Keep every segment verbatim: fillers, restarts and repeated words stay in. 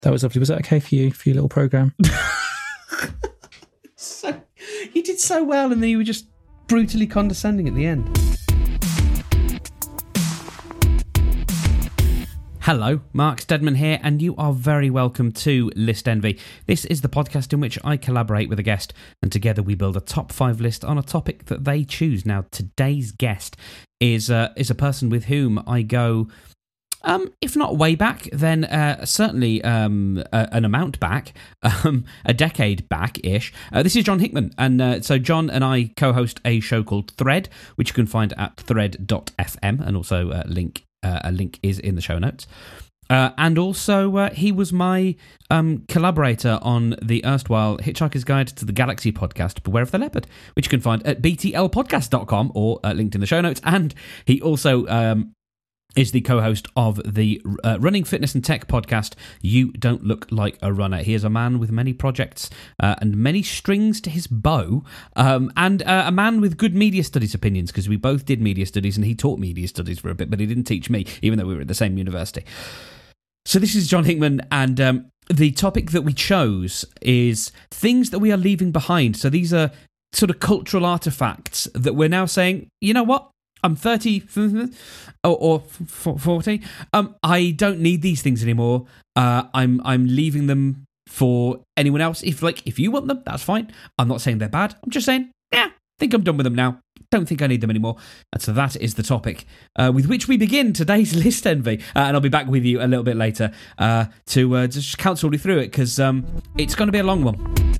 That was lovely. Was that okay for you, for your little programme? So, you did so well, and then you were just brutally condescending at the end. Hello, Mark Steadman here, and you are very welcome to List Envy. This is the podcast in which I collaborate with a guest, and together we build a top five list on a topic that they choose. Now, today's guest is uh, is a person with whom I go, um, if not way back, then uh, certainly um, a, an amount back, um, a decade back-ish. Uh, this is John Hickman, and uh, so John and I co-host a show called Thread, which you can find at thread dot f m, and also uh, link Uh, a link is in the show notes. Uh, and also, uh, he was my um, collaborator on the erstwhile Hitchhiker's Guide to the Galaxy podcast, Beware of the Leopard, which you can find at b t l podcast dot com or uh, linked in the show notes. And he also um, is the co-host of the uh, Running Fitness and Tech podcast, You Don't Look Like a Runner. He is a man with many projects uh, and many strings to his bow, um, and uh, a man with good media studies opinions, because we both did media studies, and he taught media studies for a bit, but he didn't teach me, even though we were at the same university. So this is John Hickman, and um, the topic that we chose is things that we are leaving behind. So these are sort of cultural artifacts that we're now saying, you know what? I'm thirty or, or forty. Um, I don't need these things anymore. Uh, I'm I'm leaving them for anyone else. If like if you want them, that's fine. I'm not saying they're bad. I'm just saying, yeah, I think I'm done with them now. Don't think I need them anymore. And so that is the topic uh, with which we begin today's List Envy. Uh, and I'll be back with you a little bit later uh, to uh, just counsel you through it, because um, it's going to be a long one.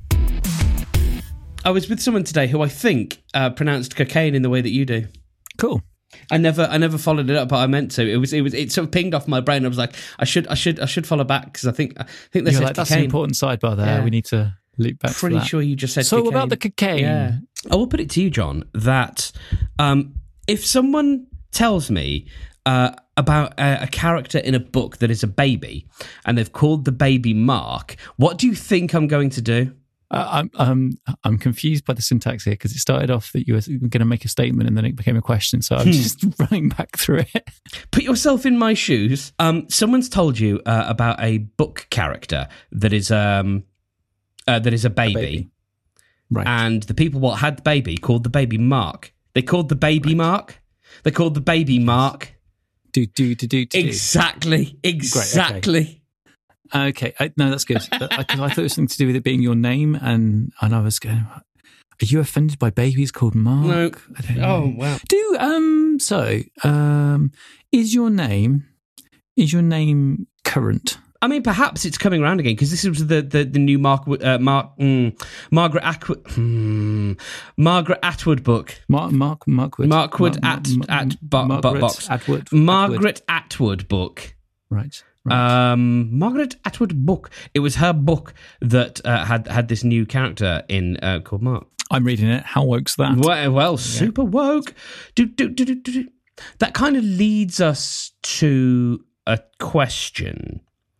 I was with someone today who I think uh, pronounced cocaine in the way that you do. Cool. I never, I never followed it up, but I meant to. It was, it was, it sort of pinged off my brain. I was like, I should, I should, I should follow back, because I think, I think they You're said like, that's cocaine. an important sidebar there. Yeah. We need to loop back. Pretty to that. sure you just said. So cocaine. about the cocaine. Yeah. I will put it to you, John, that um, if someone tells me uh, about a, a character in a book that is a baby, and they've called the baby Mark, what do you think I'm going to do? Uh, I'm I'm I'm confused by the syntax here, because it started off that you were going to make a statement and then it became a question. So I'm Hmm. just running back through it. Put yourself in my shoes. Um, someone's told you uh, about a book character that is um uh, that is a baby, A baby. Right. and the people what had the baby called the baby Mark. They called the baby right. Mark. They called the baby Mark. Do do do do do. Exactly. Exactly. Great, okay. Okay, I, no, that's good. Because I, I thought it was something to do with it being your name, and, and I was going, are you offended by babies called Mark? No. I don't know. Oh, wow. Do, um, so, um, is your name, is your name current? I mean, perhaps it's coming around again, because this was the, the, the new Mark, uh, Mark, mm, Margaret Atwood, mm, Margaret Atwood book. Mark, Mark, Markwood. Markwood Mar- at, Mar- at, bo- Margaret bo- box. Atwood. Margaret Atwood book. Right. Right. Um, Margaret Atwood book. It was her book that uh, had had this new character in uh, called Mark. I'm reading it. How woke's that? Well, well super woke. Do, do, do, do, do. That kind of leads us to a question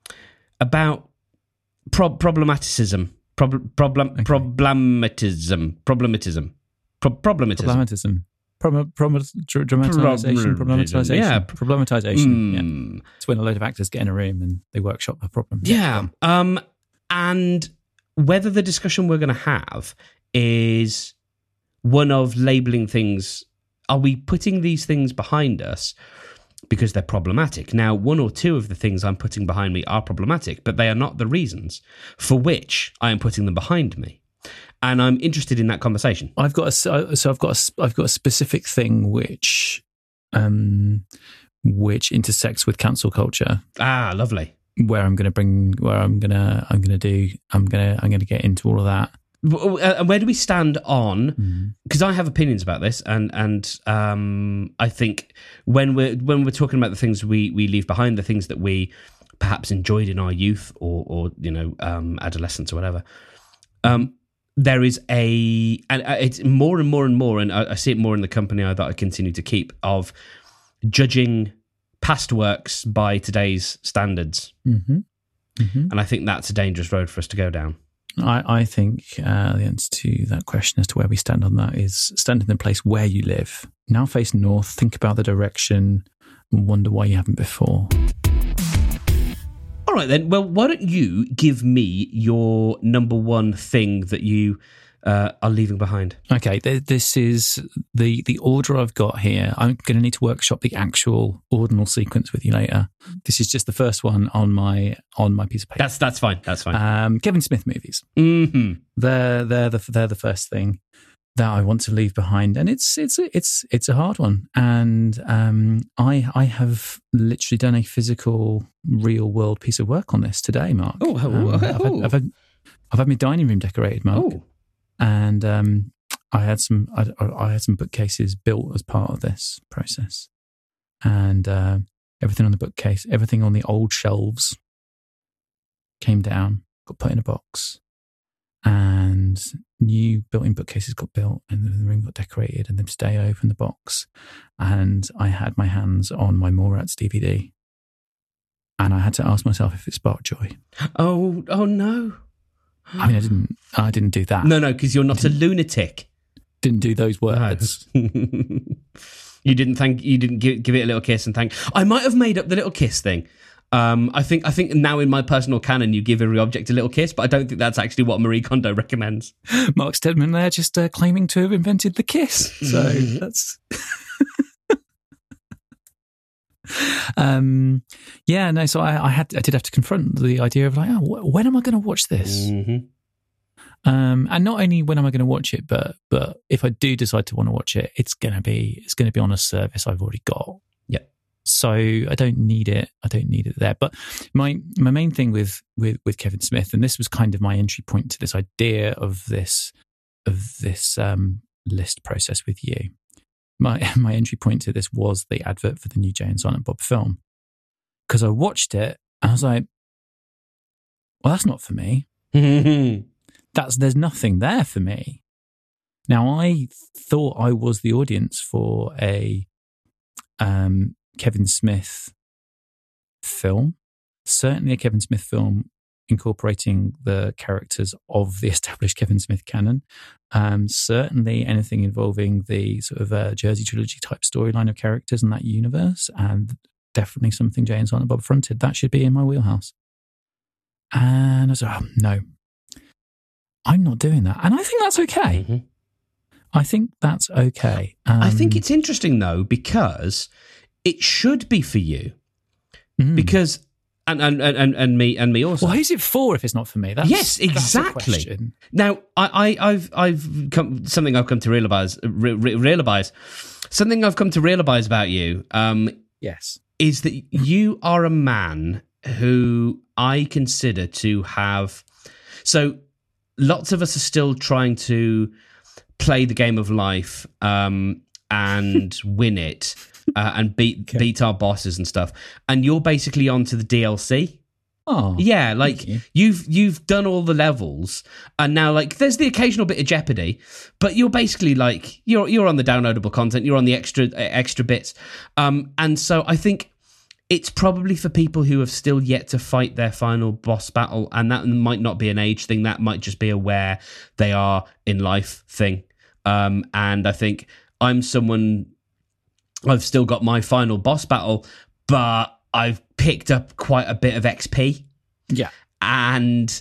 about pro- problematicism. Prob- problem Okay. problematism. Problematism. Pro- problematism. Problematism. Problem, problem, dramatization, problematization. Yeah. Problematization. Mm. Yeah. It's when a load of actors get in a room and they workshop a problem. Yeah. Um, and whether the discussion we're going to have is one of labelling things, are we putting these things behind us because they're problematic? Now, one or two of the things I'm putting behind me are problematic, but they are not the reasons for which I am putting them behind me. And I'm interested in that conversation. I've got a so I've got a, I've got a specific thing which um which intersects with cancel culture. Ah, lovely. Where I'm going to bring where I'm going to I'm going to do I'm going to I'm going to get into all of that. And where do we stand on? Because mm. I have opinions about this, and and um, I think when we're when we're talking about the things we we leave behind, the things that we perhaps enjoyed in our youth or or you know um, adolescence or whatever. Um, There is a, and it's more and more and more, and I, I see it more in the company that I continue to keep, of judging past works by today's standards. Mm-hmm. Mm-hmm. And I think that's a dangerous road for us to go down. I, I think uh, the answer to that question as to where we stand on that is stand in the place where you live. Now face north, think about the direction, and wonder why you haven't before. All right, then. Well, why don't you give me your number one thing that you uh, are leaving behind? Okay, th- this is the the order I've got here. I'm going to need to workshop the actual ordinal sequence with you later. This is just the first one on my on my piece of paper. That's that's fine. That's fine. Um, Kevin Smith movies. Mm-hmm. They're they're the they're the first thing that I want to leave behind, and it's it's it's it's a hard one. And um, I I have literally done a physical, real world piece of work on this today, Mark. Oh, oh, um, oh. I've, had, I've had I've had my dining room decorated, Mark. Oh. And um, I had some I, I had some bookcases built as part of this process, and uh, everything on the bookcase, everything on the old shelves, came down, got put in a box, and new built-in bookcases got built, and the room got decorated, and then today I opened the box, and I had my hands on my Mallrats D V D, and I had to ask myself if it sparked joy. Oh, oh no. I mean, I didn't. I didn't do that. No, no, because you're not a lunatic. Didn't do those words. No. You didn't thank. You didn't give, give it a little kiss and thank. I might have made up the little kiss thing. Um, I think. I think now in my personal canon, you give every object a little kiss, but I don't think that's actually what Marie Kondo recommends. Mark Steadman there, just uh, claiming to have invented the kiss. So that's. um yeah no so I, I had I did have to confront the idea of like, oh, when am I going to watch this? Mm-hmm. Um and not only when am I going to watch it, but but if I do decide to want to watch it, it's going to be it's going to be on a service I've already got. Yeah. So I don't need it I don't need it there. But my my main thing with with with Kevin Smith, and this was kind of my entry point to this idea of this of this um list process with you. My my entry point to this was the advert for the new Jay and Silent Bob film, because I watched it and I was like, well, that's not for me. That's there's nothing there for me. Now, I thought I was the audience for a um, Kevin Smith film, certainly a Kevin Smith film incorporating the characters of the established Kevin Smith canon. Um, certainly anything involving the sort of uh, Jersey trilogy type storyline of characters in that universe, and definitely something Jay and Silent Bob fronted. That should be in my wheelhouse. And I was like, oh, no, I'm not doing that. And I think that's okay. Mm-hmm. I think that's okay. Um, I think it's interesting, though, because it should be for you. mm. Because... And, and and and me and me also. Well, who's it for if it's not for me? That's, yes, exactly. That's a question. Now, I, I, I've I've come something I've come to realize re, re, realize something I've come to realize about you. Um, yes, is that you are a man who I consider to have. So, lots of us are still trying to play the game of life um, and win it. Uh, and beat okay. beat our bosses and stuff, and you're basically onto the D L C. Oh, yeah, like you. you've you've done all the levels, and now like there's the occasional bit of Jeopardy, but you're basically like you're you're on the downloadable content, you're on the extra extra bits, um, and so I think it's probably for people who have still yet to fight their final boss battle, and that might not be an age thing, that might just be a where they are in life thing, um, and I think I'm someone. I've still got my final boss battle, but I've picked up quite a bit of X P. Yeah. And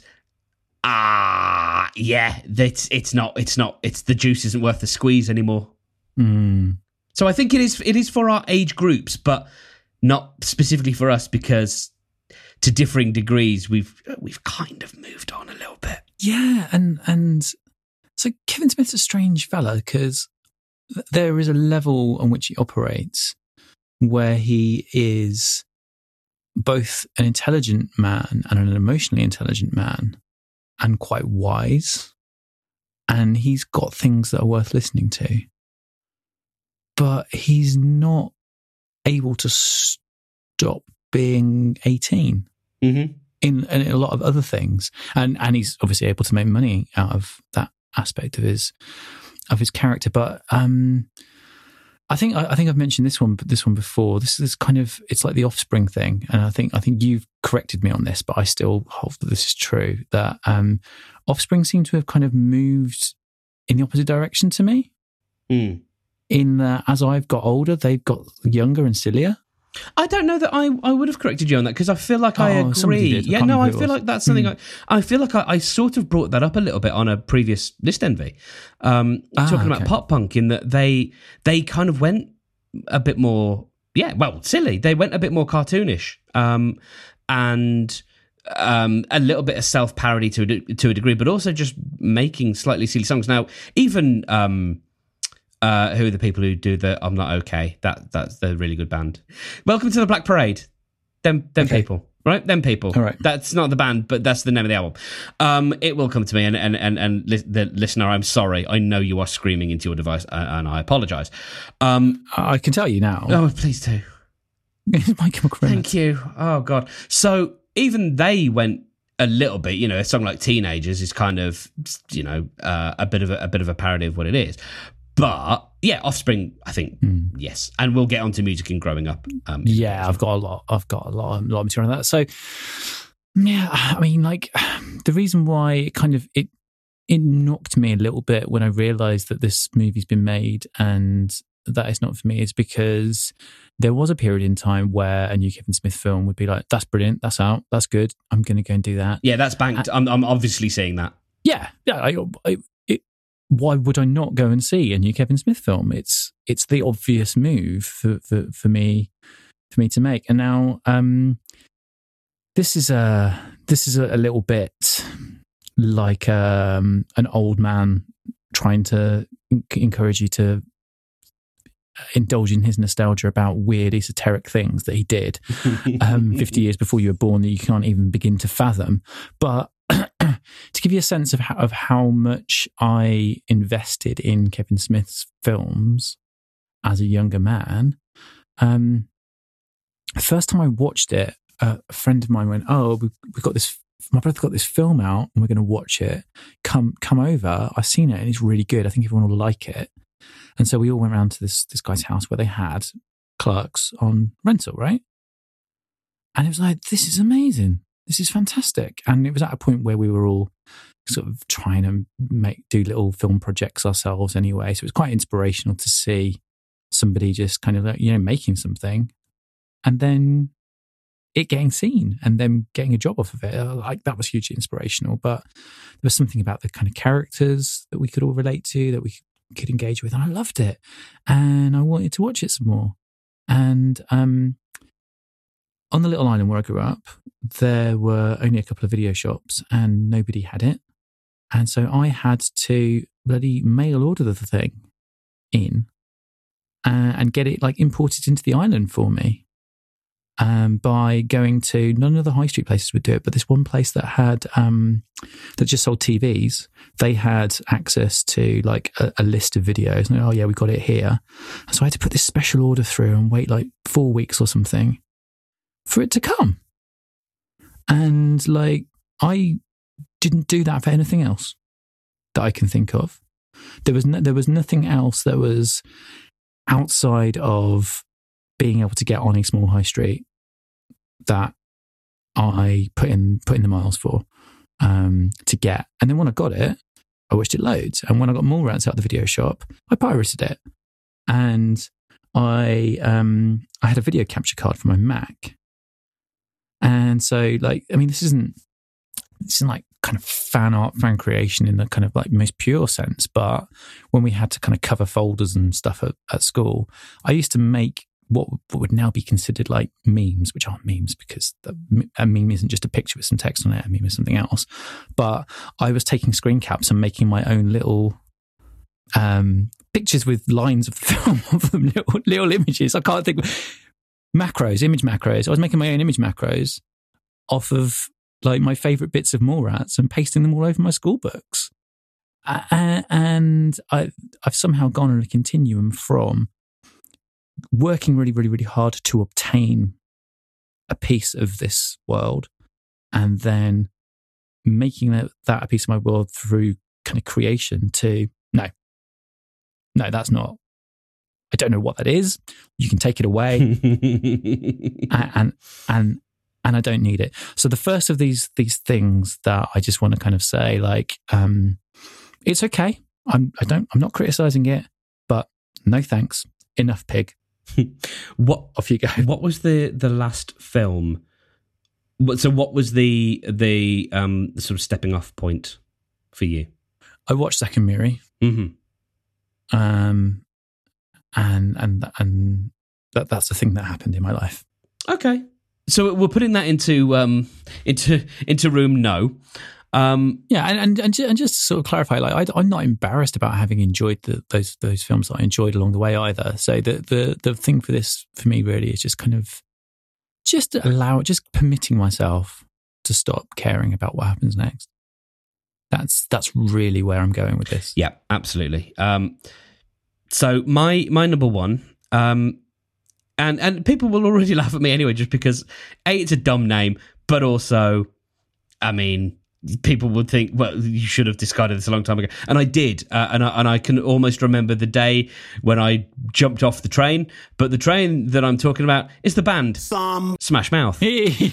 ah, uh, yeah, it's it's not it's not it's the juice isn't worth the squeeze anymore. Mm. So I think it is it is for our age groups, but not specifically for us, because to differing degrees we've we've kind of moved on a little bit. Yeah, and and so Kevin Smith's a strange fella, because there is a level on which he operates where he is both an intelligent man and an emotionally intelligent man, and quite wise. And he's got things that are worth listening to. But he's not able to stop being eighteen mm-hmm. in, in a lot of other things. And, and he's obviously able to make money out of that aspect of his of his character, but um, I think I, I think I've mentioned this one, this one before. This is kind of it's like the Offspring thing, and I think I think you've corrected me on this, but I still hold that this is true. That um, Offspring seem to have kind of moved in the opposite direction to me. Mm. In that, as I've got older, they've got younger and sillier. I don't know that I, I would have corrected you on that because I feel like I Oh, somebody agree. did. I Yeah, can't no, I remember who it feel was. like that's something Mm. I, I feel like I, I sort of brought that up a little bit on a previous List Envy, um, Ah, talking about okay. pop punk in that they they kind of went a bit more, yeah, well, silly. They went a bit more cartoonish, um, and um, a little bit of self parody to a, de- to a degree, but also just making slightly silly songs. Now, even. Um, Uh, who are the people who do the I'm Not Okay? That that's the really good band. Welcome to the Black Parade. Them them Okay. people, right? Them people. All right. That's not the band, but that's the name of the album. Um, it will come to me, and and and and li- the listener, I'm sorry. I know you are screaming into your device, and, and I apologise. Um, I can tell you now. oh, please do. It's My Chemical Romance. Thank you. Oh God. So even they went a little bit. You know, a song like Teenagers is kind of, you know, uh, a bit of a, a bit of a parody of what it is. But yeah, Offspring, I think, Mm. yes, and we'll get onto music and growing up. Um, Yeah, I've got a lot. I've got a lot, a lot of material on that. So, yeah, I mean, like the reason why it kind of it it knocked me a little bit when I realised that this movie's been made and that it's not for me is because there was a period in time where a new Kevin Smith film would be like, "That's brilliant, that's out, that's good. I'm going to go and do that." yeah, that's banked. I'm, I'm obviously seeing that. Yeah, yeah. I, I, it, why would I not go and see a new Kevin Smith film? It's it's the obvious move for, for, for me for me to make. And now um, this is a this is a, a little bit like um, an old man trying to encourage you to indulge in his nostalgia about weird esoteric things that he did um, fifty years before you were born that you can't even begin to fathom. But to give you a sense of how, of how much I invested in Kevin Smith's films as a younger man, um, the first time I watched it, uh, a friend of mine went, "Oh, we we got this. My brother got this film out, and we're going to watch it. Come come over. I've seen it, and it's really good. I think everyone will like it." And so we all went round to this this guy's house where they had Clerks on rental, right? And it was like, this is amazing. This is fantastic. And it was at a point where we were all sort of trying to make do little film projects ourselves anyway. So it was quite inspirational to see somebody just kind of like, you know, making something and then it getting seen and then getting a job off of it. Like that was hugely inspirational. But there was something about the kind of characters that we could all relate to, that we could engage with. And I loved it. And I wanted to watch it some more. And um, on the little island where I grew up, there were only a couple of video shops and nobody had it. And so I had to bloody mail order the thing in uh, and get it like imported into the island for me. Um, by going to, none of the high street places would do it, but this one place that had, um, that just sold T Vs, they had access to like a, a list of videos. And oh yeah, we got it here. And so I had to put this special order through and wait like four weeks or something for it to come. And like, I didn't do that for anything else that I can think of. There was no, there was nothing else that was outside of being able to get on a small high street that I put in put in the miles for um, to get. And then when I got it, I watched it loads. And when I got Mallrats out of the video shop, I pirated it. And I um, I had a video capture card for my Mac. And so, like, I mean, this isn't this isn't like kind of fan art, fan creation in the kind of like most pure sense. But when we had to kind of cover folders and stuff at, at school, I used to make what would now be considered like memes, which aren't memes because the, a meme isn't just a picture with some text on it. A meme is something else. But I was taking screen caps and making my own little um, pictures with lines of the film of them, little, little images. I can't think. Macros, image macros. I was making my own image macros off of like my favourite bits of Mallrats and pasting them all over my school books. Uh, and I, I've somehow gone on a continuum from working really, really, really hard to obtain a piece of this world and then making that, that a piece of my world through kind of creation to, no, no, that's not, I don't know what that is. You can take it away and, and, and, and I don't need it. So the first of these, these things that I just want to kind of say, like, um, it's okay. I'm, I don't, I'm not criticizing it, but no thanks. Enough pig. what off you go. What was the the last film? What, so what was the the um the sort of stepping off point for you? I watched Zack and Miri, Mm-hmm. um, and and and that that's the thing that happened in my life. Okay, so we're putting that into um into into room no. Um, yeah, and, and and ju- and just to sort of clarify, like I, I'm not embarrassed about having enjoyed the, those those films that I enjoyed along the way either. So the the the thing for this for me really is just kind of just allow, just permitting myself to stop caring about what happens next. That's that's really where I'm going with this. Yeah, absolutely. Um, so my my number one, um, and and people will already laugh at me anyway, just because A, it's a dumb name, but also, I mean, people would think, well, you should have discarded this a long time ago, and I did, uh, and I, and I can almost remember the day when I jumped off the train. But the train that I'm talking about is the band Some. Smash Mouth.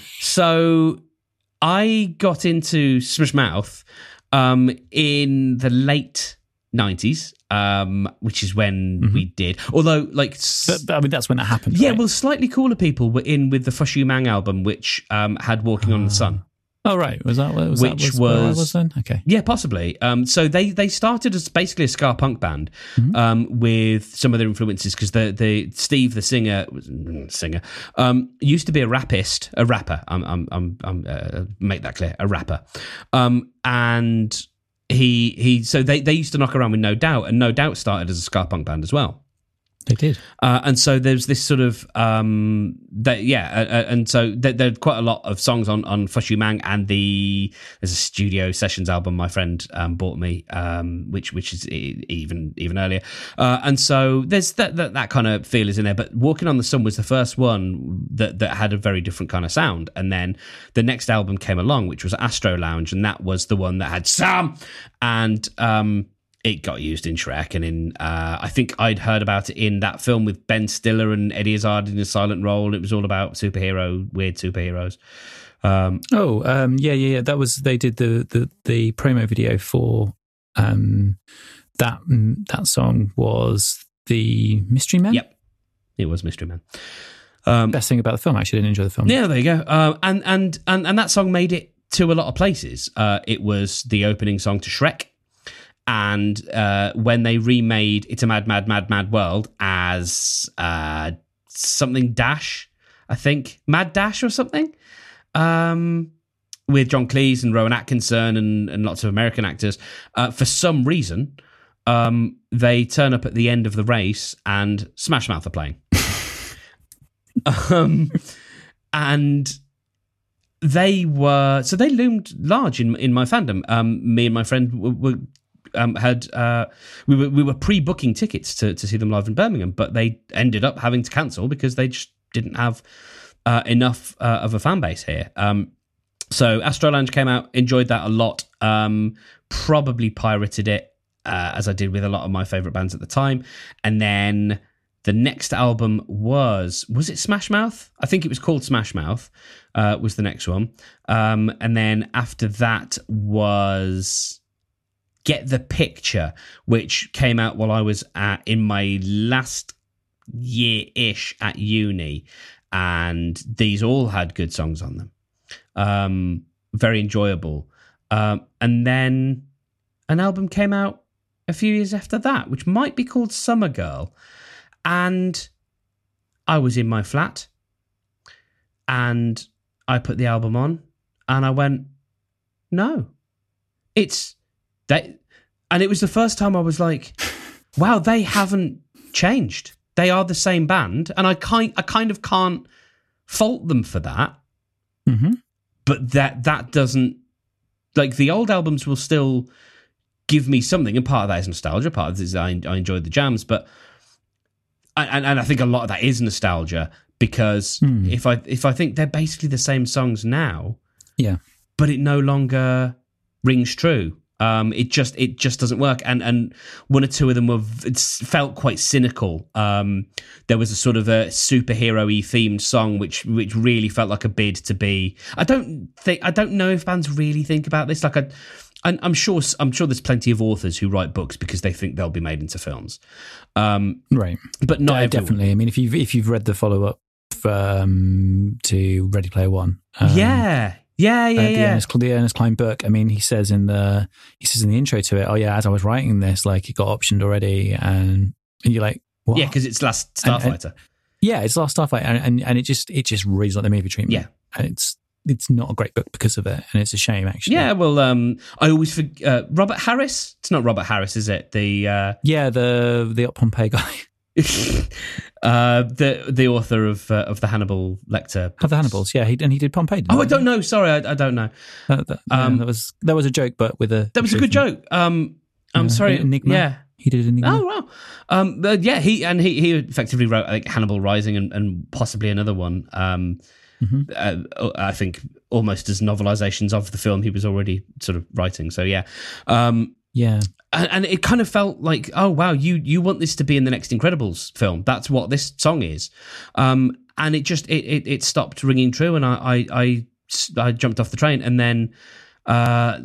So I got into Smash Mouth um, in the late nineties, um, which is when mm-hmm. we did. Although, like, but, but I mean, that's when that happened. Yeah, right? well, Slightly Cooler People were in with the Fush You Mang album, which um, had Walking uh. on the Sun. Oh right, was that was which that was, was, where I was then? Okay, yeah, possibly. Um, so they they started as basically a ska punk band mm-hmm. um, with some of their influences, because the the Steve the singer singer um, used to be a rappist, a rapper. I'm I'm I'm, I'm uh, make that clear, a rapper, um, and he he. So they they used to knock around with No Doubt, and No Doubt started as a ska punk band as well. They did, uh, and so there's this sort of um, that, yeah, uh, and so there, there are quite a lot of songs on on Fush You Mang, and the there's a studio sessions album my friend um, bought me, um, which which is even even earlier, uh, and so there's that, that that kind of feel is in there. But Walking on the Sun was the first one that that had a very different kind of sound, and then the next album came along, which was Astro Lounge, and that was the one that had Sam, and um, it got used in Shrek, and in uh, I think I'd heard about it in that film with Ben Stiller and Eddie Izzard in a silent role. It was all about superhero, weird superheroes. Um, oh, um, yeah, yeah, yeah. That was they did the the, the promo video for um, that that song was the Mystery Man. Yep, it was Mystery Man. Um, Best thing about the film, I actually didn't enjoy the film. Yeah, there you go. Uh, and and and and that song made it to a lot of places. Uh, it was the opening song to Shrek. And uh, when they remade It's a Mad, Mad, Mad, Mad World as uh, something Dash, I think, Mad Dash or something, um, with John Cleese and Rowan Atkinson and, and lots of American actors, uh, for some reason, um, they turn up at the end of the race and Smash Mouth are playing. um, and they were, so they loomed large in in my fandom. Um, me and my friend were, were Um, had uh, we were we were pre-booking tickets to, to see them live in Birmingham, but they ended up having to cancel because they just didn't have uh, enough uh, of a fan base here. Um, so Astro Lounge came out, enjoyed that a lot. Um, probably pirated it uh, as I did with a lot of my favourite bands at the time, and then the next album was was it Smash Mouth? I think it was called Smash Mouth. Uh, was the next one, um, and then after that was Get the Picture, which came out while I was at, in my last year-ish at uni, and these all had good songs on them. Um, very enjoyable. Um, and then an album came out a few years after that, which might be called Summer Girl. And I was in my flat, and I put the album on, and I went, no, it's... They, and it was the first time I was like, wow, they haven't changed. They are the same band. And I kind, I kind of can't fault them for that. Mm-hmm. But that that doesn't... Like, the old albums will still give me something. And part of that is nostalgia. Part of it is I, I enjoyed the jams. But... And, and I think a lot of that is nostalgia. Because mm. if I if I think they're basically the same songs now... Yeah. But it no longer rings true. Um, it just it just doesn't work, and and one or two of them were it felt quite cynical. Um, there was a sort of a superhero-y themed song which which really felt like a bid to be. I don't think I don't know if bands really think about this. Like I, and I'm sure I'm sure there's plenty of authors who write books because they think they'll be made into films, um, right? But not uh, everyone. Definitely. I mean, if you've if you've read the follow up um, to Ready Player One, um, yeah, yeah, yeah, uh, the yeah. Ernest, the Ernest Cline book. I mean, he says in the he says in the intro to it, oh yeah, as I was writing this, like it got optioned already, and and you're like, what? Yeah, because it's Last Starfighter. And, and, yeah, it's Last Starfighter, and, and and it just it just reads like the movie treatment. Yeah, and it's. It's not a great book because of it, and it's a shame, actually. Yeah, well, um, I always forget uh, Robert Harris. It's not Robert Harris, is it? The uh... yeah, the the Pompeii guy, uh, the the author of uh, of the Hannibal Lecter. Of the Hannibals, yeah, he and he did Pompeii. Oh, I don't know. Sorry, I, I don't know. That, that, yeah, um, that was that was a joke, but with a that was a good joke. Um, I'm uh, sorry, Enigma. Yeah, he did Enigma. Oh wow. Um, but yeah, he and he he effectively wrote I think Hannibal Rising and, and possibly another one. Um. Mm-hmm. Uh, I think almost as novelizations of the film he was already sort of writing. So yeah, um, yeah, and, and it kind of felt like, oh wow, you you want this to be in the next Incredibles film? That's what this song is, um, and it just it, it it stopped ringing true, and I I I, I jumped off the train, and then uh,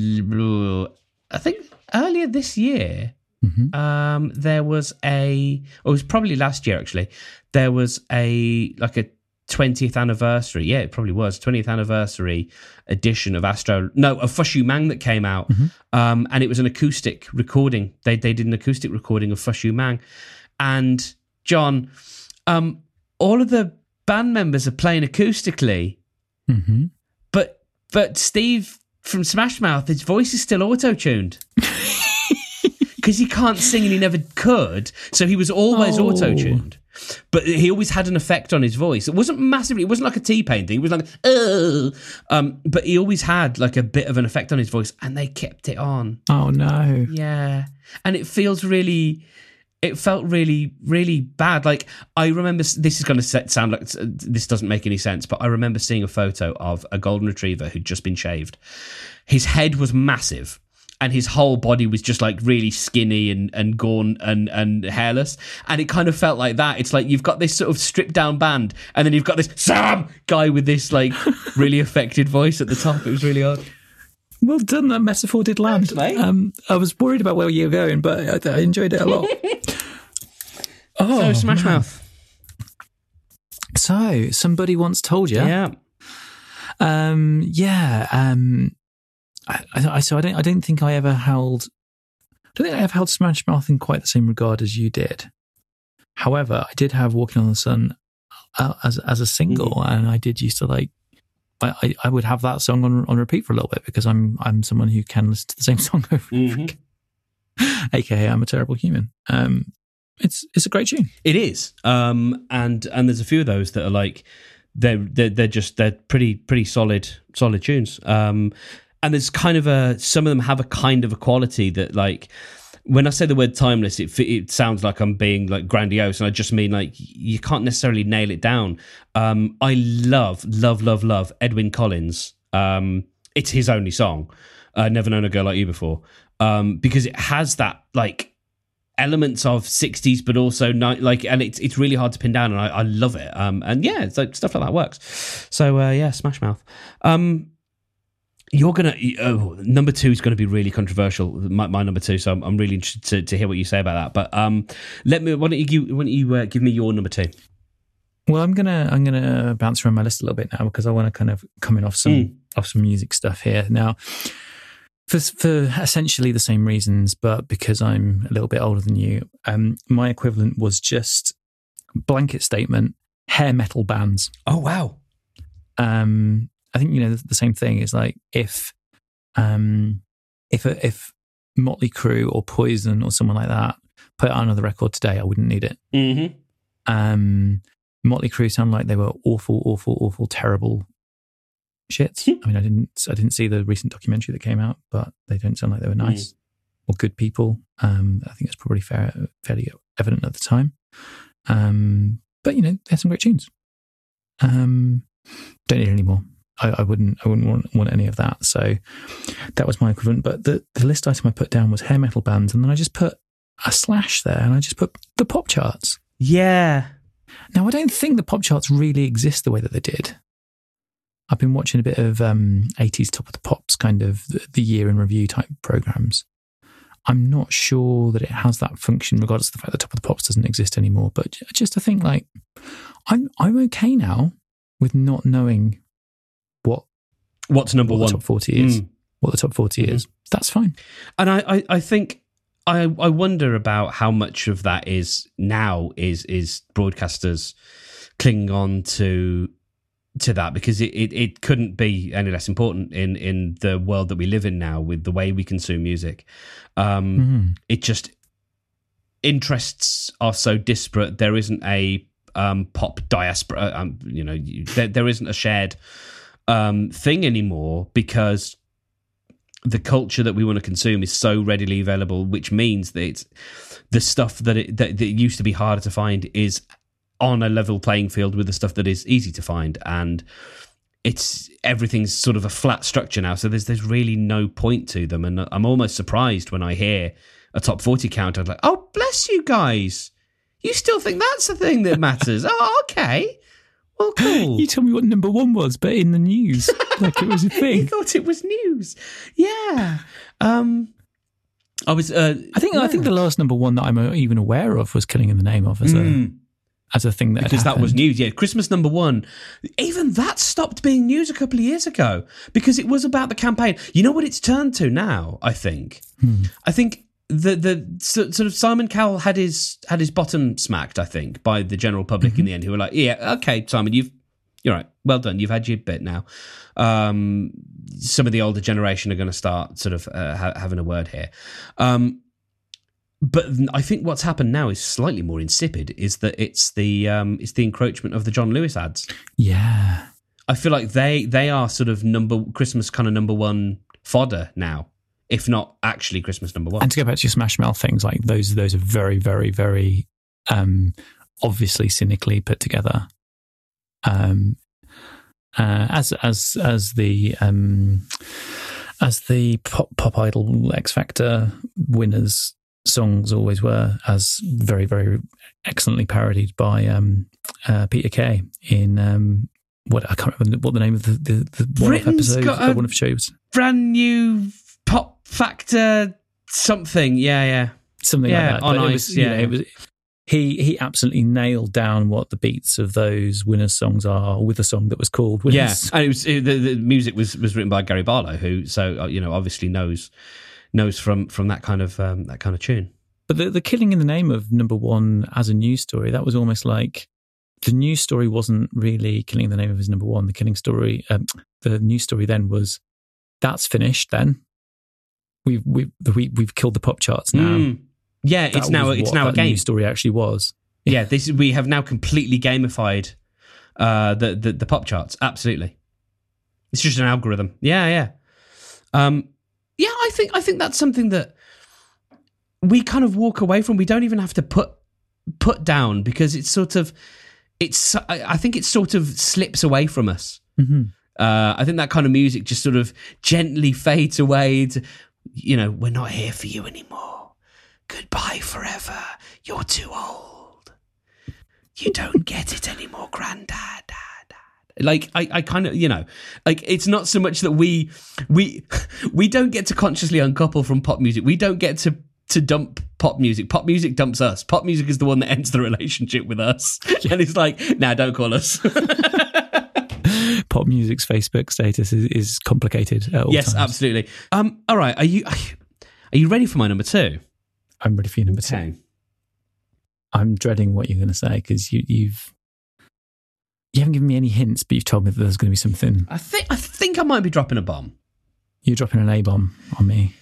I think earlier this year. Mm-hmm. Um, there was a, or it was probably last year actually. There was a like a twentieth anniversary. Yeah, it probably was twentieth anniversary edition of Astro. No, of Fush You Mang that came out, mm-hmm. um, and it was an acoustic recording. They they did an acoustic recording of Fush You Mang, and John, um, all of the band members are playing acoustically, mm-hmm. but but Steve from Smash Mouth, his voice is still auto-tuned. Because he can't sing and he never could, so he was always oh. auto-tuned. But he always had an effect on his voice. It wasn't massively, it wasn't like a T-Pain thing. It was like, oh. Um, but he always had like a bit of an effect on his voice, and they kept it on. Oh, no. Yeah. And it feels really, it felt really, really bad. Like, I remember, this is going to sound like, this doesn't make any sense, but I remember seeing a photo of a golden retriever who'd just been shaved. His head was massive. And his whole body was just like really skinny and, and gaunt and, and hairless. And it kind of felt like that. It's like you've got this sort of stripped down band, and then you've got this Sam guy with this like really affected voice at the top. It was really odd. Well done, that metaphor did land. Thanks, mate. Um, I was worried about where you were going, but I, I enjoyed it a lot. oh, so Smash man. Mouth. So somebody once told you. Yeah. Um, yeah. Um, I, I, so I don't. I don't think I ever held. I don't think I ever held Smash Mouth in quite the same regard as you did. However, I did have Walking on the Sun uh, as as a single, mm-hmm. and I did used to like. I, I, I would have that song on on repeat for a little bit because I'm I'm someone who can listen to the same song over and over again. A K A I'm a terrible human. Um, it's it's a great tune. It is. Um, and and there's a few of those that are like they're they're, they're just they're pretty pretty solid solid tunes. Um. And there's kind of a, some of them have a kind of a quality that like, when I say the word timeless, it it sounds like I'm being like grandiose, and I just mean like, you can't necessarily nail it down. Um, I love, love, love, love Edwyn Collins. Um, it's his only song, uh, Never Known a Girl Like You Before, um, because it has that like elements of sixties, but also ni- like, and it's it's really hard to pin down, and I, I love it. Um, and yeah, it's like stuff like that works. So uh, yeah, Smash Mouth. Um, You're gonna oh, number two is going to be really controversial. My, my number two, so I'm, I'm really interested to, to hear what you say about that. But um, let me. Why don't you give, why don't you uh, give me your number two? Well, I'm gonna I'm gonna bounce around my list a little bit now because I want to kind of come in off some mm. off some music stuff here now. For for essentially the same reasons, but because I'm a little bit older than you, um, my equivalent was just blanket statement: hair metal bands. Oh wow. Um. I think, you know, the, the same thing is like if um, if a, if Motley Crue or Poison or someone like that put out another record today, I wouldn't need it. Mm-hmm. Um, Motley Crue sound like they were awful, awful, awful, terrible shits. I mean, I didn't I didn't see the recent documentary that came out, but they don't sound like they were nice mm. or good people. Um, I think it's probably fair, fairly evident at the time. Um, but, you know, they had some great tunes. Um, don't need any more. I, I wouldn't I wouldn't want, want any of that. So that was my equivalent. But the, the list item I put down was hair metal bands, and then I just put a slash there, and I just put the pop charts. Yeah. Now, I don't think the pop charts really exist the way that they did. I've been watching a bit of um, eighties Top of the Pops, kind of the, the year in review type programs. I'm not sure that it has that function, regardless of the fact that Top of the Pops doesn't exist anymore. But just to think, like, I'm I'm okay now with not knowing what what's number what one the top forty is. Mm. What the top forty mm-hmm. is. That's fine. And I, I, I think I I wonder about how much of that is now is is broadcasters clinging on to to that, because it, it, it couldn't be any less important in, in the world that we live in now with the way we consume music. Um, mm-hmm. It just, interests are so disparate. There isn't a um, pop diaspora, um, you know, there, there isn't a shared um, thing anymore, because the culture that we want to consume is so readily available, which means that it's, the stuff that it, that, that used to be harder to find is on a level playing field with the stuff that is easy to find, and it's everything's sort of a flat structure now. So there's there's really no point to them, and I'm almost surprised when I hear a top forty count. I'm like, oh, bless you guys, you still think that's the thing that matters? Oh, okay, well, cool. You told me what number one was, but in the news, like it was a thing. You thought it was news, yeah. Um, I was. Uh, I think yeah. I think the last number one that I'm even aware of was "Killing in the Name of" as mm. a. as a thing that because that was news. Yeah, Christmas number one, even that stopped being news a couple of years ago because it was about the campaign. You know what it's turned to now, I think? Hmm. I think the the sort of Simon Cowell had his had his bottom smacked, I think, by the general public mm-hmm. in the end, who were like, yeah, okay, Simon, you've you're right, well done, you've had your bit now. Um, some of the older generation are going to start sort of uh, ha- having a word here. Um, But I think what's happened now is slightly more insipid. Is that it's the um, it's the encroachment of the John Lewis ads. Yeah, I feel like they they are sort of number Christmas kind of number one fodder now, if not actually Christmas number one. And to go back to your Smash Mouth things, like those those are very very very um, obviously cynically put together. Um, uh, as as as the um, as the pop pop idol X Factor winners. Songs always were, as very, very excellently parodied by um, uh, Peter Kay in um, what I can't remember what the name of the the, the one-off episode, uh, one-off shows. Brand new Pop Factor something, yeah, yeah, something yeah, like that. On but ice, it was, yeah. You know, it was he he absolutely nailed down what the beats of those Winners songs are with a song that was called Winners. Yeah, and it was it, the, the music was was written by Gary Barlow, who so you know obviously knows. knows from from that kind of um, that kind of tune. But the the Killing in the Name of number one as a news story, that was almost like the news story wasn't really Killing in the Name of his number one. The killing story, um, the news story then was that's finished. Then we've we've we, we've killed the pop charts now. Mm. Yeah, that it's now it's what now that a game. News story actually was. Yeah, this we have now completely gamified uh, the, the the pop charts. Absolutely, it's just an algorithm. Yeah, yeah. Um, Yeah, I think I think that's something that we kind of walk away from. We don't even have to put put down because it's sort of it's. I think it sort of slips away from us. Mm-hmm. Uh, I think that kind of music just sort of gently fades away. To, you know, we're not here for you anymore. Goodbye forever. You're too old. You don't get it anymore, Granddad. Like I, I kind of, you know, like it's not so much that we, we, we don't get to consciously uncouple from pop music. We don't get to to dump pop music. Pop music dumps us. Pop music is the one that ends the relationship with us, and it's like, nah, don't call us. Pop music's Facebook status is, is complicated at all yes, times. absolutely. Um, all right, are you are you ready for my number two? I'm ready for your number okay. two. I'm dreading what you're going to say because you, you've. You haven't given me any hints, but you've told me that there's going to be something. I think I think I might be dropping a bomb. You're dropping an A-bomb on me.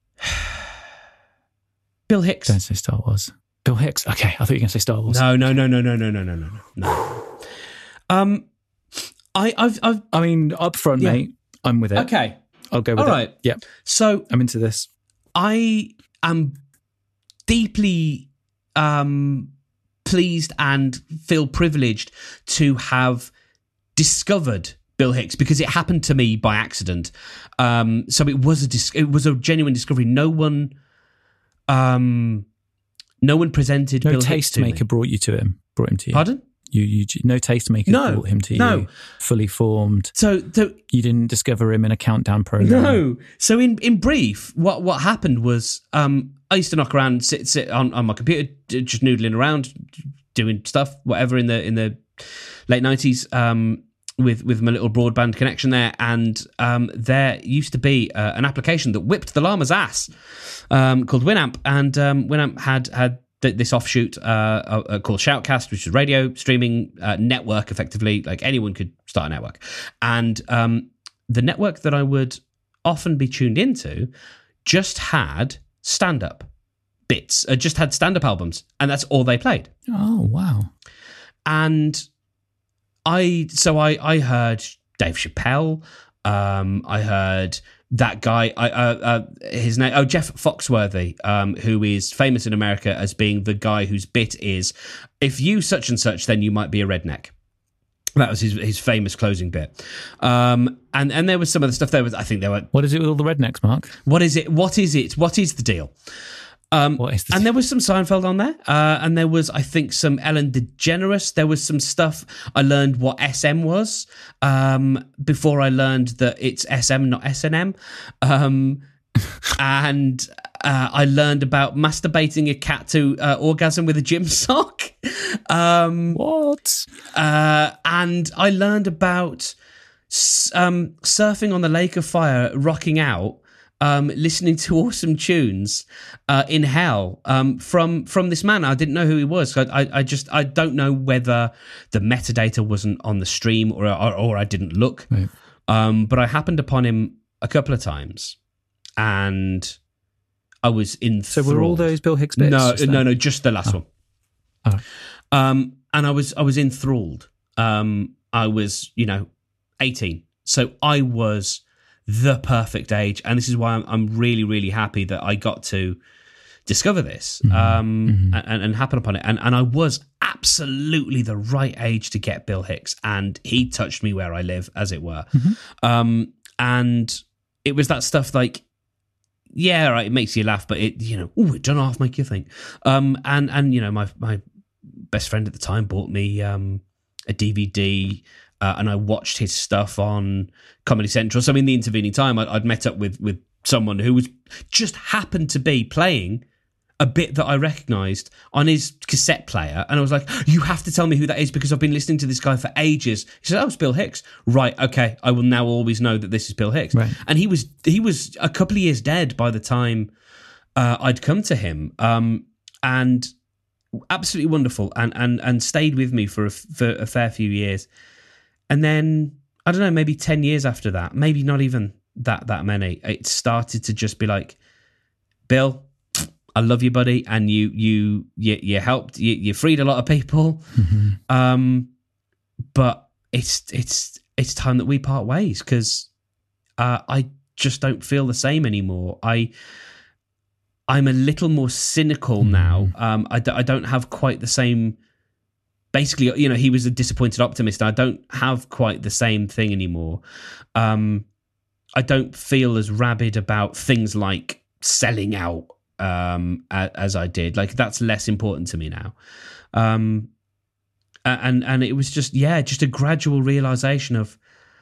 Bill Hicks. Don't say Star Wars. Bill Hicks. Okay, I thought you were going to say Star Wars. No, no, no, no, no, no, no, no, no, no. Um, I, I've, I've. I mean, up front, yeah. mate. I'm with it. Okay, I'll go with All it. All right. Yep. So I'm into this. I am deeply um. pleased and feel privileged to have discovered Bill Hicks because it happened to me by accident. Um, so it was a dis- it was a genuine discovery. No one, um, no one presented. No Bill Hicks to tastemaker me. brought you to him. Brought him to you. Pardon? You, you no tastemaker No, brought him to no. you, fully formed. So, so You didn't discover him in a countdown program. no. So in, in brief, what what happened was um, I used to knock around, sit sit on, on my computer, just noodling around, doing stuff, whatever in the in the late nineties. Um, with with my little broadband connection there, and um, there used to be uh, an application that whipped the llama's ass um, called Winamp, and um, Winamp had had th- this offshoot uh, uh, called Shoutcast, which was radio streaming uh, network, effectively, like anyone could start a network, and um, the network that I would often be tuned into just had stand-up bits, uh, just had stand-up albums, and that's all they played. Oh, wow. And I so I I heard Dave Chappelle. Um, I heard that guy. I uh, uh, his name. Oh, Jeff Foxworthy, um, who is famous in America as being the guy whose bit is, "If you such and such, then you might be a redneck." That was his his famous closing bit. Um, and and there was some of the stuff there was. I think there were. What is it with all the rednecks, Mark? What is it? What is it? What is the deal? Um, What is the and there was some Seinfeld on there, uh, and there was, I think, some Ellen DeGeneres. There was some stuff. I learned what S M was um, before I learned that it's S M, not S and M. Um, and uh, I learned about masturbating a cat to uh, orgasm with a gym sock. Um, What? uh, and I learned about s- um, surfing on the Lake of Fire, rocking out. Um, listening to awesome tunes uh, in hell um, from from this man. I didn't know who he was. I, I, I just I don't know whether the metadata wasn't on the stream or or, or I didn't look. Right. Um, but I happened upon him a couple of times, and I was enthralled. So were all those Bill Hicks bits? No, just no, then? no, just the last Oh. one. Oh. Um, and I was I was enthralled. Um, I was you know eighteen, so I was the perfect age, and this is why I'm, I'm really, really happy that I got to discover this Mm-hmm. um, Mm-hmm. and, and happen upon it. And, and I was absolutely the right age to get Bill Hicks, and he touched me where I live, as it were. Mm-hmm. Um, and it was that stuff like, yeah, right, it makes you laugh, but it, you know, oh, it doesn't half make you think. Um, and and you know, my my best friend at the time bought me um, a D V D. Uh, and I watched his stuff on Comedy Central. So in the intervening time, I'd, I'd met up with with someone who was just happened to be playing a bit that I recognised on his cassette player, and I was like, "You have to tell me who that is because I've been listening to this guy for ages." He said, "Oh, it's Bill Hicks." Right? Okay, I will now always know that this is Bill Hicks. Right. And he was he was a couple of years dead by the time uh, I'd come to him, um, and absolutely wonderful, and and and stayed with me for a, for a fair few years. And then, I don't know, maybe ten years after that, maybe not even that that many, it started to just be like, Bill, I love you, buddy, and you you you, you helped, you, you freed a lot of people, Mm-hmm. um, but it's it's it's time that we part ways because uh, I just don't feel the same anymore. I I'm a little more cynical Mm-hmm. now. Um, I, d- I don't have quite the same. Basically, you know, he was a disappointed optimist. I don't have quite the same thing anymore. Um, I don't feel as rabid about things like selling out um, as, as I did. Like, that's less important to me now. Um, and and it was just, yeah, just a gradual realization of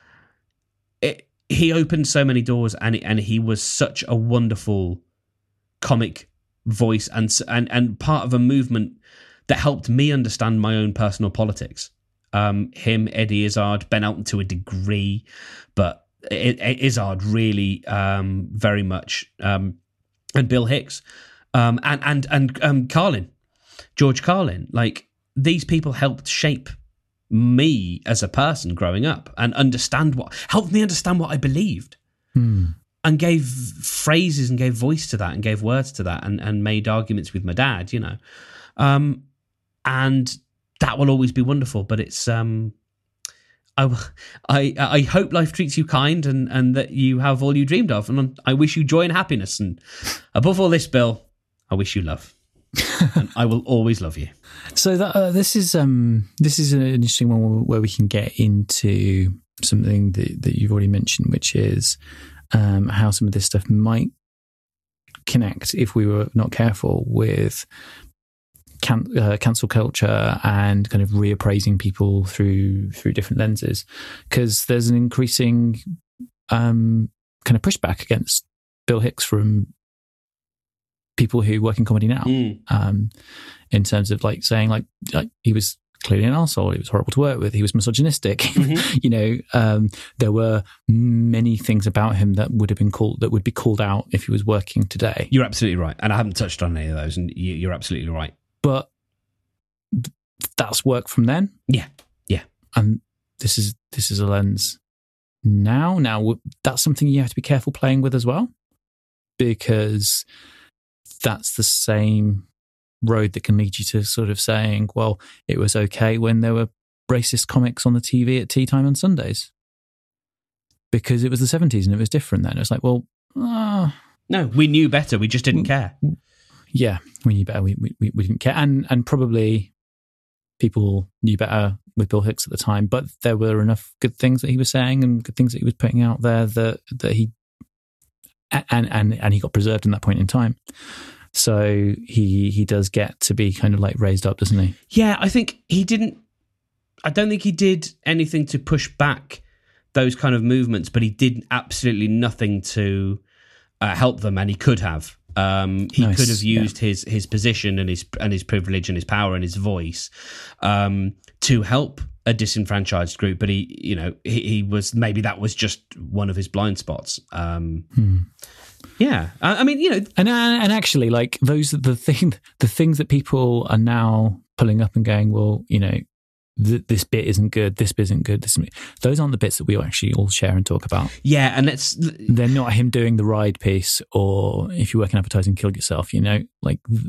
it. He opened so many doors, and and he was such a wonderful comic voice and and and part of a movement that helped me understand my own personal politics. Um, him, Eddie Izzard, Ben Elton to a degree, but Izzard really um, very much, um, and Bill Hicks, um, and and and um, Carlin, George Carlin. Like, these people helped shape me as a person growing up and understand what helped me understand what I believed. Hmm. And gave phrases and gave voice to that and gave words to that and, and made arguments with my dad, you know. Um, and that will always be wonderful, but it's um, I, I I hope life treats you kind and, and that you have all you dreamed of, and I wish you joy and happiness, and above all this, Bill, I wish you love, and I will always love you. So that uh, this is um this is an interesting one where we can get into something that that you've already mentioned, which is um how some of this stuff might connect if we were not careful with can, uh, cancel culture and kind of reappraising people through through different lenses, because there's an increasing um, kind of pushback against Bill Hicks from people who work in comedy now, Mm. um, in terms of like saying like, like he was clearly an arsehole, he was horrible to work with, he was misogynistic. Mm-hmm. You know, um, there were many things about him that would have been called that would be called out if he was working today. You're absolutely right, and I haven't touched on any of those, and you- you're absolutely right. But th- that's work from then. Yeah, yeah. And this is this is a lens now. Now w- that's something you have to be careful playing with as well, because that's the same road that can lead you to sort of saying, well, it was okay when there were racist comics on the T V at tea time on Sundays because it was the seventies and it was different then. It was like, well, uh, No, we knew better. We just didn't care. yeah, we knew better. We, we we didn't care, and and probably people knew better with Bill Hicks at the time. But there were enough good things that he was saying and good things that he was putting out there that that he and and and he got preserved in that point in time. So he he does get to be kind of like raised up, doesn't he? Yeah, I think he didn't. I don't think he did anything to push back those kind of movements, but he did absolutely nothing to uh, help them, and he could have. Um, he Nice, could have used yeah. his his position and his and his privilege and his power and his voice um, to help a disenfranchised group, but he, you know, he, he was maybe that was just one of his blind spots. Um, Hmm. Yeah, I, I mean, you know, And and actually, like those are the thing, the things that people are now pulling up and going, well, you know, th- this bit isn't good, this bit isn't good. This, those aren't the bits that we actually all share and talk about. yeah, and it's They're not him doing the ride piece, or if you work in advertising, kill yourself. You know, like th-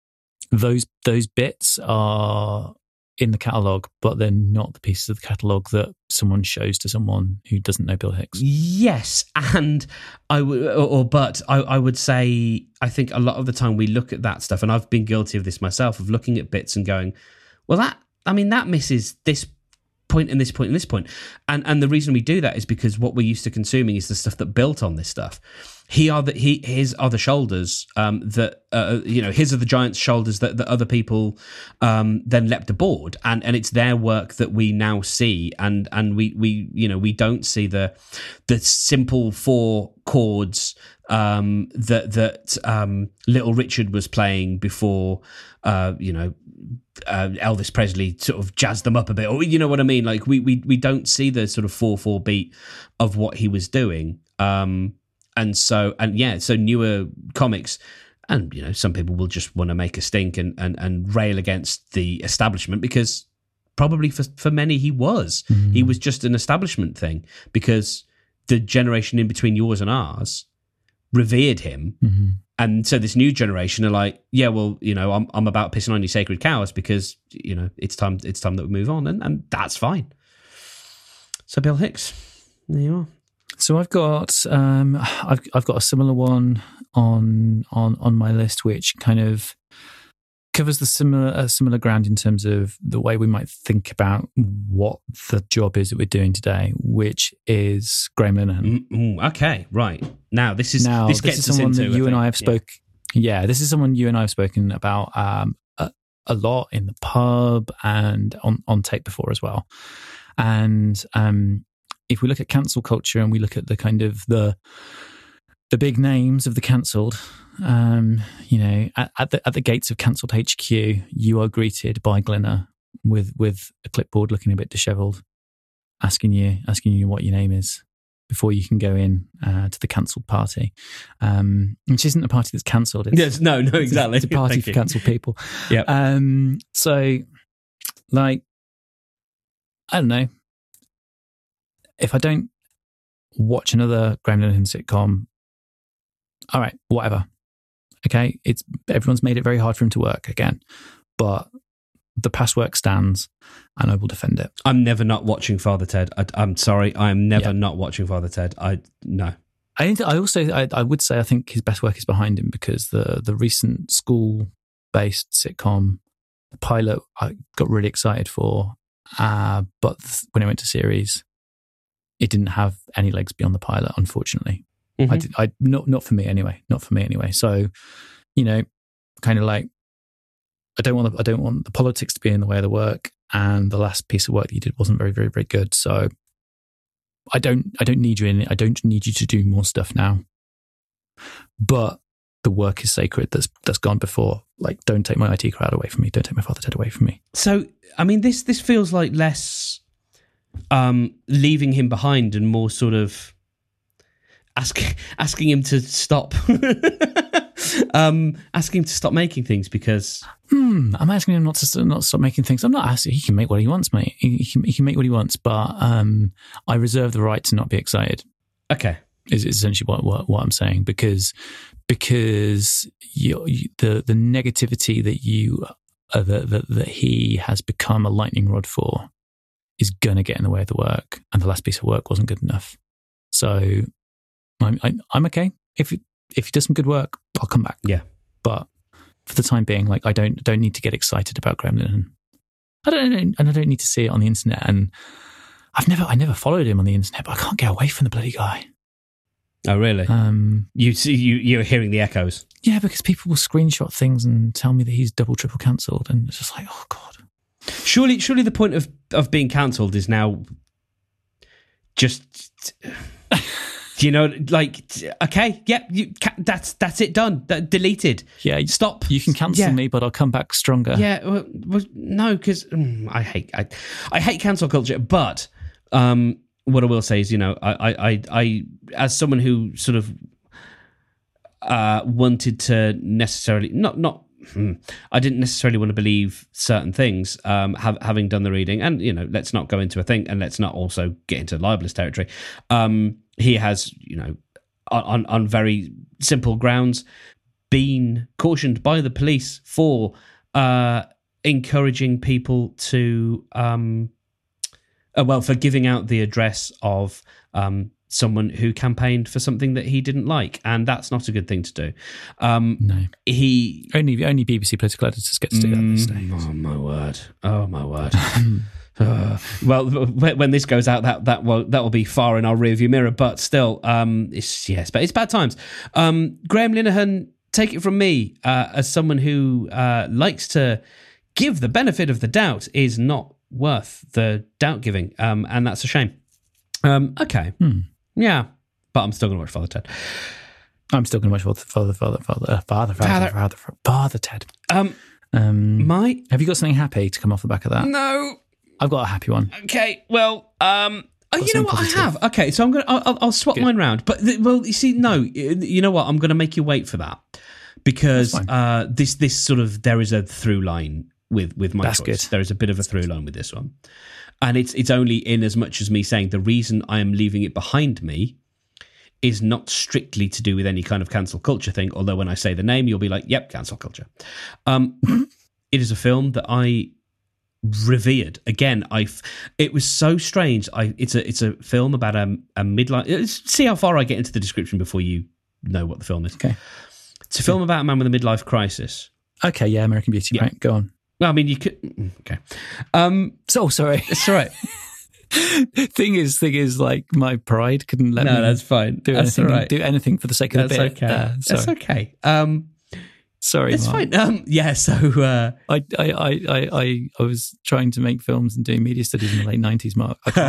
those those bits are in the catalogue, but they're not the pieces of the catalogue that someone shows to someone who doesn't know Bill Hicks. yes, and I would, or, or but I, I would say I think a lot of the time we look at that stuff, and I've been guilty of this myself, of looking at bits and going, well, that I mean that misses this point and this point and this point, and and the reason we do that is because what we're used to consuming is the stuff that built on this stuff. He are the he his are the shoulders um, that uh, you know his are the giant's shoulders that, that other people um, then leapt aboard, and and it's their work that we now see, and and we we you know we don't see the the simple four chords um, that that um, Little Richard was playing before uh, you know. Uh, Elvis Presley sort of jazzed them up a bit, or you know what I mean. Like we we we don't see the sort of four four beat of what he was doing, um, and so and yeah, so newer comics, and you know, some people will just want to make a stink and and and rail against the establishment because probably for for many he was Mm. he was just an establishment thing because the generation in between yours and ours revered him. Mm-hmm. And so this new generation are like, yeah, well, you know, I'm I'm about pissing on your sacred cows because, you know, it's time it's time that we move on, and, and that's fine. So Bill Hicks, there you are. So I've got um, I've I've got a similar one on on on my list, which kind of covers the similar uh, similar ground in terms of the way we might think about what the job is that we're doing today, which is Graham Linehan. Mm-hmm. Okay, right. Now this is Now this this gets is us someone into that you I and think. I have spoke. Yeah. yeah, this is someone you and I have spoken about um, a, a lot in the pub and on on tape before as well. And um, if we look at cancel culture and we look at the kind of the the big names of the cancelled, um, you know, at, at the at the gates of cancelled H Q, you are greeted by Glinner with with a clipboard, looking a bit dishevelled, asking you asking you what your name is before you can go in uh, to the cancelled party, um, which isn't a party that's cancelled. It's, Yes, no, no, exactly. it's a party Thank for you. cancelled people. Yeah. Um, so, like, I don't know. If I don't watch another Graham Linehan sitcom, all right, whatever. Okay, it's everyone's made it very hard for him to work again, but the past work stands, and I will defend it. I'm never not watching Father Ted. I, I'm sorry, I am never Yeah. not watching Father Ted. I no. I think I also I, I would say I think his best work is behind him, because the the recent school based sitcom, the pilot, I got really excited for, uh, but when it went to series, it didn't have any legs beyond the pilot, unfortunately. Mhm. I, did, I not not for me anyway. Not for me anyway. So, you know, kind of like I don't want the, I don't want the politics to be in the way of the work. And the last piece of work that you did wasn't very, very, very good. So I don't I don't need you in it. I don't need you to do more stuff now. But the work is sacred. That's that's gone before. Like, don't take my I T crowd away from me. Don't take my Father Ted away from me. So, I mean, this this feels like less um, leaving him behind and more sort of ask, asking him to stop. um, asking him to stop making things because... Hmm, I'm asking him not to not stop making things. I'm not asking. He can make what he wants, mate. He, he, can, he can make what he wants, but um, I reserve the right to not be excited. Okay. Is essentially what, what what I'm saying, because because you, you, the the negativity that you uh, that, that that he has become a lightning rod for is gonna get in the way of the work, and the last piece of work wasn't good enough. So I'm I, I'm okay if if he does some good work, I'll come back. Yeah, but for the time being, like I don't don't need to get excited about Graham Linehan. I don't and I don't need to see it on the internet. And I've never I never followed him on the internet, but I can't get away from the bloody guy. Oh, really? Um, you see, you you're hearing the echoes. Yeah, because people will screenshot things and tell me that he's double, triple cancelled, and it's just like, oh god. Surely, surely the point of of being cancelled is now just, you know, like okay, yeah, you, that's that's it, done, that, deleted. Yeah, stop. You can cancel yeah. me, but I'll come back stronger. Yeah, well, well, no, because mm, I hate I, I hate cancel culture, but. Um, What I will say is, you know, I, I, I, as someone who sort of uh, wanted to necessarily not, not, hmm, I didn't necessarily want to believe certain things. Um, have, having done the reading, and you know, let's not go into a thing, and let's not also get into libelous territory. Um, he has, you know, on on very simple grounds, been cautioned by the police for uh, encouraging people to. Um, Uh, well, for giving out the address of um, someone who campaigned for something that he didn't like, and that's not a good thing to do. Um, no, he only only B B C political editors get to do that these days. Oh my word! Oh my word! uh, well, when this goes out, that that will that will be far in our rearview mirror. But still, um, it's yes, but it's bad times. Um, Graham Linehan, take it from me, uh, as someone who uh, likes to give the benefit of the doubt, is not worth the doubt giving, um, and that's a shame. Um, okay, hmm. yeah, but I'm still going to watch Father Ted. I'm still going to watch Father, Father, Father, Father, uh, Father, Father, Father, Father, Father Ted. Um, um, my have you got something happy to come off the back of that? No, I've got a happy one. Okay, well, um, oh, you know what positive. I have. Okay, so I'm gonna, I'll, I'll swap Good. mine round. But th- well, you see, no, you know what? I'm going to make you wait for that because uh, this, this sort of there is a through line. With with my That's choice, good. there is a bit of a through line with this one, and it's it's only in as much as me saying the reason I am leaving it behind me is not strictly to do with any kind of cancel culture thing. Although when I say the name, you'll be like, "Yep, cancel culture." Um, it is a film that I revered. Again, I it was so strange. I it's a it's a film about a a midlife. See how far I get into the description before you know what the film is. Okay, it's a film about a man with a midlife crisis. Okay, yeah, American Beauty. Yeah. Right, go on. Well, I mean, you could. Okay. Um, so sorry. It's all right. thing is, thing is, like my pride couldn't let no, me. No, that's fine. Do that's anything, all right. Do anything for the sake of that's the bit. Okay. Uh, that's okay. Um, sorry, that's Mark. fine. Um, yeah. So uh, I, I, I, I, I was trying to make films and doing media studies in the late nineties, Mark. I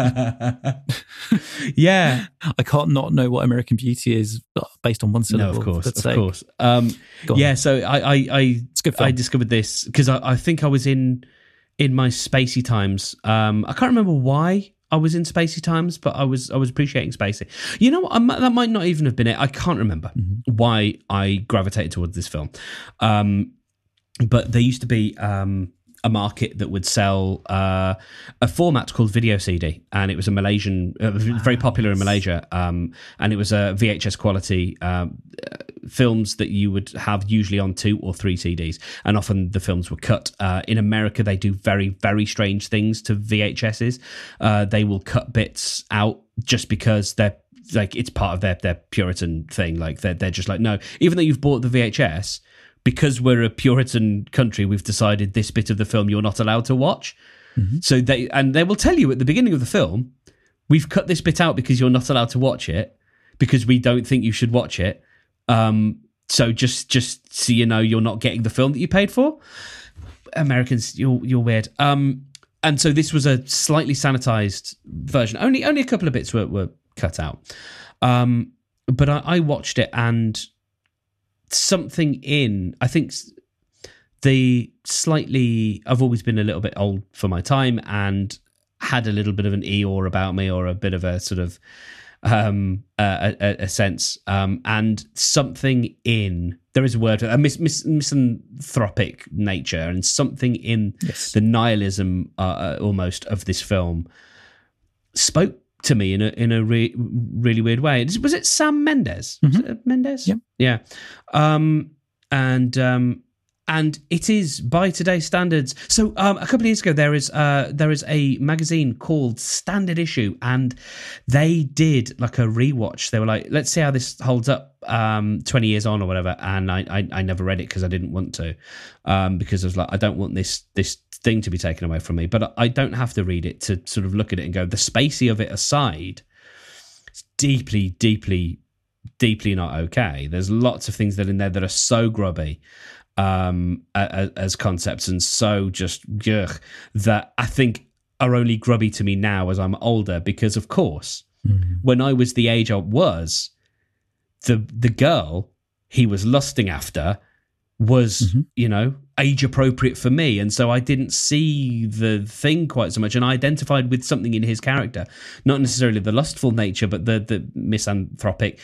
can't. yeah, I can't not know what American Beauty is based on one syllable. No, of course, of sake. course. Um, yeah. So I, I, I, it's a good film. I discovered this because I, I think I was in in my Spacey times. Um, I can't remember why I was in Spacey times, but I was I was appreciating Spacey. You know what? I, that might not even have been it. I can't remember mm-hmm. why I gravitated towards this film. Um, but there used to be um, a market that would sell uh, a format called video C D, and it was a Malaysian, uh, very popular in Malaysia, um, and it was a V H S quality um, uh, films that you would have usually on two or three C Ds, and often the films were cut. Uh, in America, they do very, very strange things to V H Ss. Uh, they will cut bits out just because they're like it's part of their their Puritan thing. Like they're they're just like no, even though you've bought the V H S. Because we're a Puritan country, we've decided this bit of the film you're not allowed to watch. Mm-hmm. So they and they will tell you at the beginning of the film, we've cut this bit out because you're not allowed to watch it because we don't think you should watch it. Um, so just just so you know, you're not getting the film that you paid for. Americans, you're you're weird. Um, and so this was a slightly sanitized version. Only only a couple of bits were, were cut out. Um, but I, I watched it, and something in I think the slightly I've always been a little bit old for my time and had a little bit of an Eeyore about me, or a bit of a sort of um, a, a, a sense, um, and something in there is a word for a mis, mis, misanthropic nature, and something in yes. the nihilism uh, almost of this film spoke to me in a in a re, really weird way. Was it Sam Mendes? Mm-hmm. Was it Mendes? Yep. Yeah. Um, and um, and it is by today's standards. So um, a couple of years ago, there is uh, there is a magazine called Standard Issue, and they did like a rewatch. They were like, let's see how this holds up um, twenty years on or whatever. And I I, I never read it because I didn't want to, um, because I was like, I don't want this this thing to be taken away from me. But I don't have to read it to sort of look at it and go, the spacey of it aside, it's deeply, deeply, deeply not okay. There's lots of things that in there that are so grubby um as, as concepts, and so just ugh, that I think are only grubby to me now as I'm older, because of course mm-hmm. when I was the age I was, the the girl he was lusting after was mm-hmm. you know, age appropriate for me, and so I didn't see the thing quite so much, and I identified with something in his character, not necessarily the lustful nature, but the the misanthropic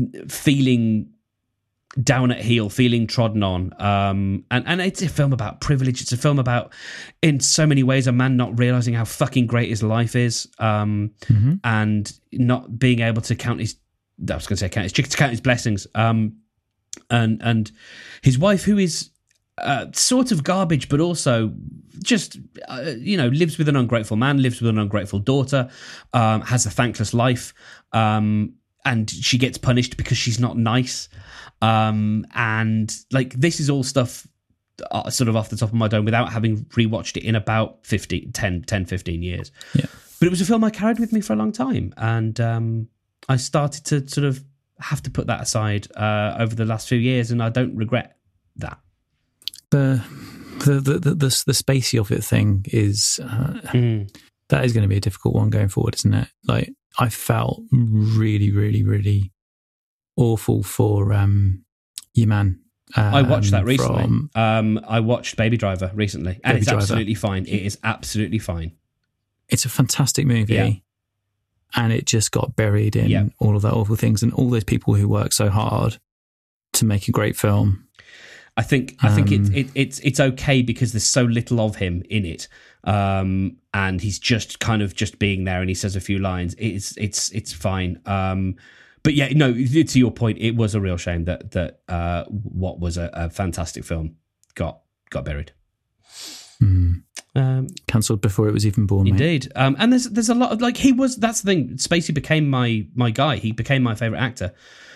feeling down at heel, feeling trodden on, um, and and it's a film about privilege. It's a film about, in so many ways, a man not realizing how fucking great his life is, um, mm-hmm. and not being able to count his. I was going to say count his chickens, count his blessings, um, and and his wife, who is uh, sort of garbage, but also just uh, you know, lives with an ungrateful man, lives with an ungrateful daughter, um, has a thankless life, um, and she gets punished because she's not nice. Um, and like, this is all stuff uh, sort of off the top of my dome without having rewatched it in about fifteen, ten, ten, fifteen years. Yeah. But it was a film I carried with me for a long time. And um, I started to sort of have to put that aside uh, over the last few years. And I don't regret that. The, the, the, the, the, the spacey of it thing is, uh, mm. that is going to be a difficult one going forward, isn't it? Like, I felt really, really, really awful for um, your man. Um, I watched that recently. From um, I watched Baby Driver recently, and Baby it's Driver. absolutely fine. It is absolutely fine. It's a fantastic movie, yeah. and it just got buried in yeah. all of that awful things, and all those people who work so hard to make a great film. I think I think um, it, it, it's it's okay because there's so little of him in it, um, and he's just kind of just being there, and he says a few lines. It's it's it's fine. Um, But yeah, no, to your point, it was a real shame that that uh, what was a, a fantastic film got got buried. Mm. Um, Cancelled before it was even born. Indeed. Um, and there's there's a lot of, like, he was, that's the thing, Spacey became my my guy. He became my favourite actor.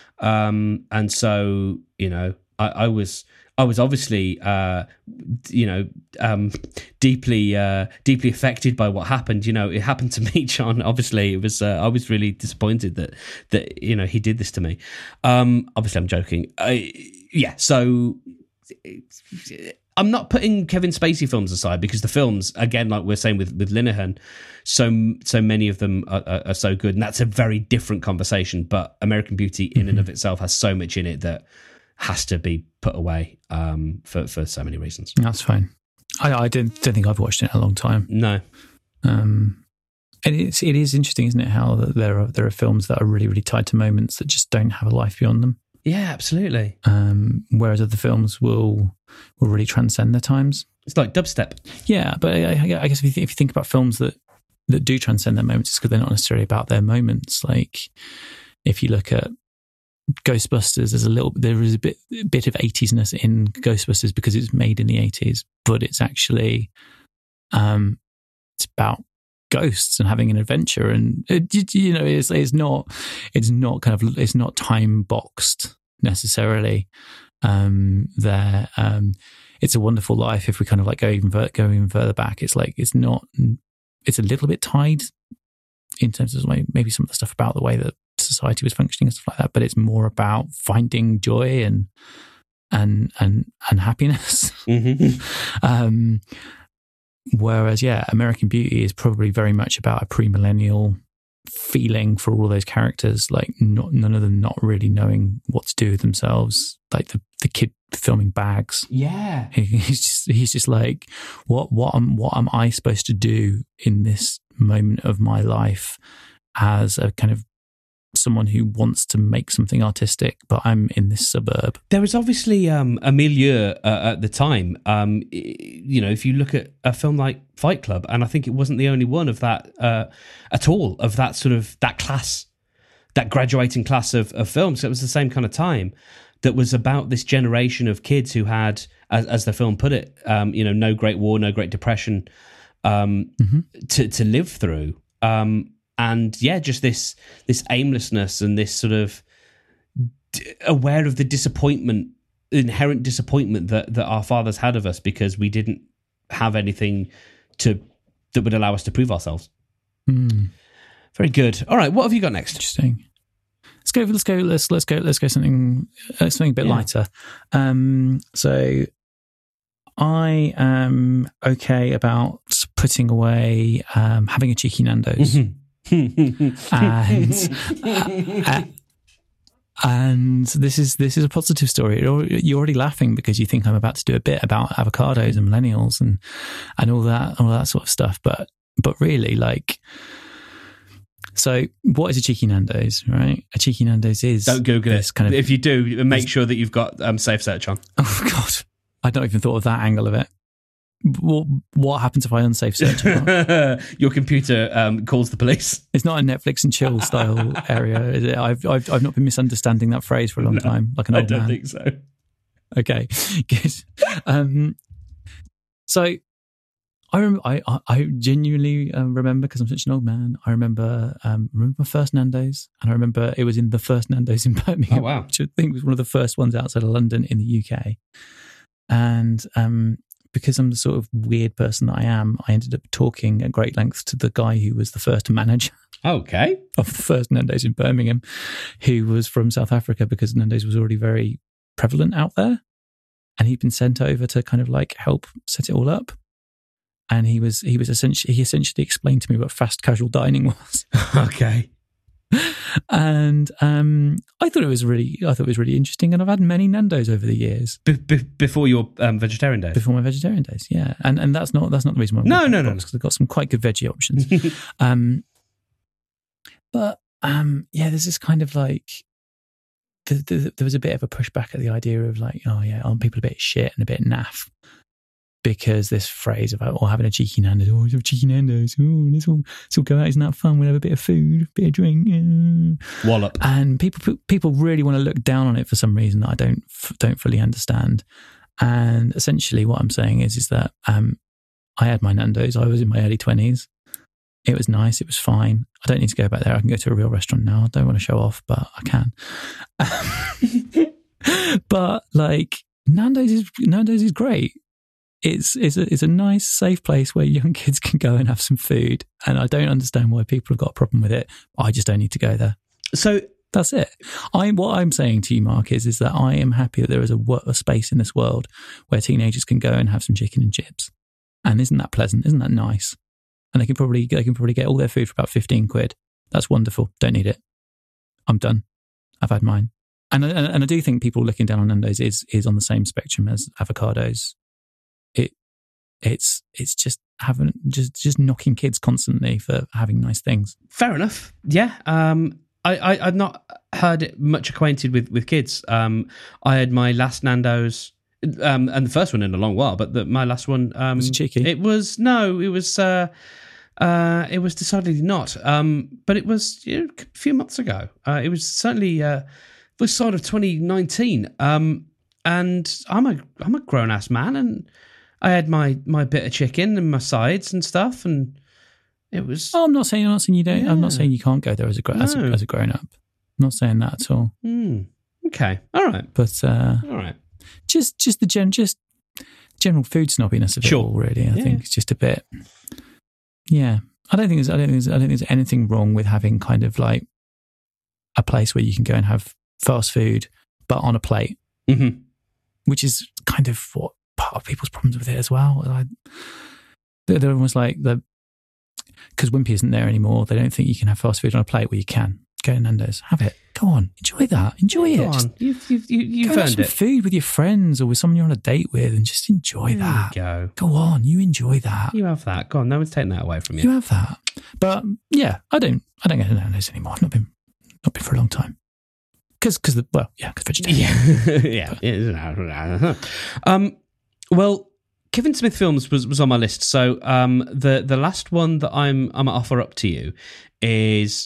Um, and so, you know, I, I was... I was obviously, uh, you know, um, deeply, uh, deeply affected by what happened. You know, it happened to me, John. Obviously, it was. Uh, I was really disappointed that that you know, he did this to me. Um, obviously, I'm joking. I, yeah. So I'm not putting Kevin Spacey films aside, because the films, again, like we're saying with with Linehan, so so many of them are, are, are so good, and that's a very different conversation. But American Beauty, in mm-hmm. and of itself, has so much in it that has to be put away um, for for so many reasons. That's fine. I, I don't, don't think I've watched it in a long time. No, um, and it's it is interesting, isn't it? How there are there are films that are really really tied to moments that just don't have a life beyond them. Yeah, absolutely. Um, whereas other films will will really transcend their times. It's like dubstep. Yeah, but I, I guess if you, th- if you think about films that that do transcend their moments, it's because they're not necessarily about their moments. Like if you look at Ghostbusters, there's a little, there is a bit, a bit of eighties-ness in Ghostbusters because it's made in the eighties, but it's actually, um, it's about ghosts and having an adventure, and it, you know, it's it's not, it's not kind of, it's not time boxed necessarily. Um, there, um, It's a Wonderful Life. If we kind of like go even go even further back, it's like it's not, it's a little bit tied in terms of like maybe some of the stuff about the way that society was functioning and stuff like that, but it's more about finding joy and and and and happiness. Mm-hmm. um, whereas, yeah, American Beauty is probably very much about a premillennial feeling for all those characters, like not, none of them not really knowing what to do with themselves, like the, the kid filming bags. Yeah, he, he's just he's just like, what what am what am I supposed to do in this moment of my life as a kind of someone who wants to make something artistic, but I'm in this suburb. There was obviously um, a milieu uh, at the time. Um, you know, if you look at a film like Fight Club, and I think it wasn't the only one of that uh, at all, of that sort of, that class, that graduating class of, of films. It was the same kind of time that was about this generation of kids who had, as, as the film put it, um, you know, no Great War, no Great Depression um, mm-hmm. to, to live through. Um, And yeah, just this this aimlessness and this sort of d- aware of the disappointment, inherent disappointment that, that our fathers had of us because we didn't have anything to that would allow us to prove ourselves. Mm. Very good. All right, what have you got next? Interesting. Let's go. Let's go. Let's let's go. Let's go something uh, something a bit yeah. lighter. Um, so I am okay about putting away um, having a cheeky Nando's. Mm-hmm. and uh, and this is this is a positive story. You're already laughing because you think I'm about to do a bit about avocados and millennials and and all that all that sort of stuff. But but really, like, so what is a cheeky Nando's? Right, a cheeky Nando's is don't Google it. Kind of, if you do, make sure that you've got um, safe search on. Oh God, I'd not even thought of that angle of it. What, what happens if I unsafe search? Your computer um, calls the police. It's not a Netflix and chill style area, is it? I've, I've I've not been misunderstanding that phrase for a long no, time, like an old man. I don't man. think so. Okay, good. Um, so I remember, I I genuinely um, remember, because I'm such an old man. I remember um, remember my first Nando's, and I remember it was in the first Nando's in Birmingham, oh, wow. which I think was one of the first ones outside of London in the U K, and um. because I'm the sort of weird person that I am, I ended up talking at great length to the guy who was the first manager okay. of the first Nando's in Birmingham, who was from South Africa, because Nando's was already very prevalent out there. And he'd been sent over to kind of like help set it all up. And he was, he was essentially, he essentially explained to me what fast casual dining was. Okay. And um, I thought it was really, I thought it was really interesting, and I've had many Nando's over the years. Be- be- before your um, vegetarian days. Before my vegetarian days, yeah, and and that's not that's not the reason why. No, no, no, because they've got some quite good veggie options. um, but um, yeah, there's this kind of like the, the, there was a bit of a pushback at the idea of like, oh yeah, aren't people a bit shit and a bit naff? Because this phrase about oh, having a cheeky Nando's, oh, have cheeky Nando's, oh, this will this will go out, isn't that fun? We'll have a bit of food, a bit of drink, yeah. Wallop. And people people really want to look down on it for some reason that I don't don't fully understand. And essentially, what I'm saying is is that um, I had my Nando's. I was in my early twenties. It was nice. It was fine. I don't need to go back there. I can go to a real restaurant now. I don't want to show off, but I can. But like Nando's is Nando's is great. It's it's a, it's a nice, safe place where young kids can go and have some food. And I don't understand why people have got a problem with it. I just don't need to go there. So that's it. I what I'm saying to you, Mark, is is that I am happy that there is a, a space in this world where teenagers can go and have some chicken and chips. And isn't that pleasant? Isn't that nice? And they can probably they can probably get all their food for about fifteen quid. That's wonderful. Don't need it. I'm done. I've had mine. And and, and I do think people looking down on Nando's is is on the same spectrum as avocados. It it's it's just having just just knocking kids constantly for having nice things. Fair enough. Yeah. Um, I, I I'd not heard it much acquainted with with kids. Um, I had my last Nando's, um, and the first one in a long while, but the, my last one um, was it cheeky. It was no, it was uh, uh, it was decidedly not. Um, but it was you know, a few months ago. Uh, it was certainly uh, the sort of twenty nineteen. Um, and I'm a I'm a grown ass man, and I had my, my bit of chicken and my sides and stuff, and it was. Oh, I'm not saying I'm not saying you don't. Yeah. I'm not saying you can't go there as a no. as a, as a grown up. I'm not saying that at all. Mm. Okay, all right, but uh, all right. Just just the gen just general food snobbiness of it sure. all. Really, I yeah. think it's just a bit. Yeah, I don't think there's I don't think there's, I don't think there's anything wrong with having kind of like a place where you can go and have fast food, but on a plate. Mm-hmm. which is kind of what part of people's problems with it as well. I, they're, they're almost like the because Wimpy isn't there anymore. They don't think you can have fast food on a plate. Well, you can. Go to Nando's, have it. Go on, enjoy that. Enjoy Go it. on. You've, you've, you, you've go have earned some it. food with your friends or with someone you're on a date with, and just enjoy There that. you go. Go on, you enjoy that. You have that. Go on. No one's taking that away from you. You have that. But yeah, I don't. I don't go to Nando's anymore. I've not been, not been for a long time. Because, because the well, yeah, because vegetarian. Yeah, yeah. um, well, Kevin Smith films was, was on my list. So um, the the last one that I'm I'm gonna offer up to you is,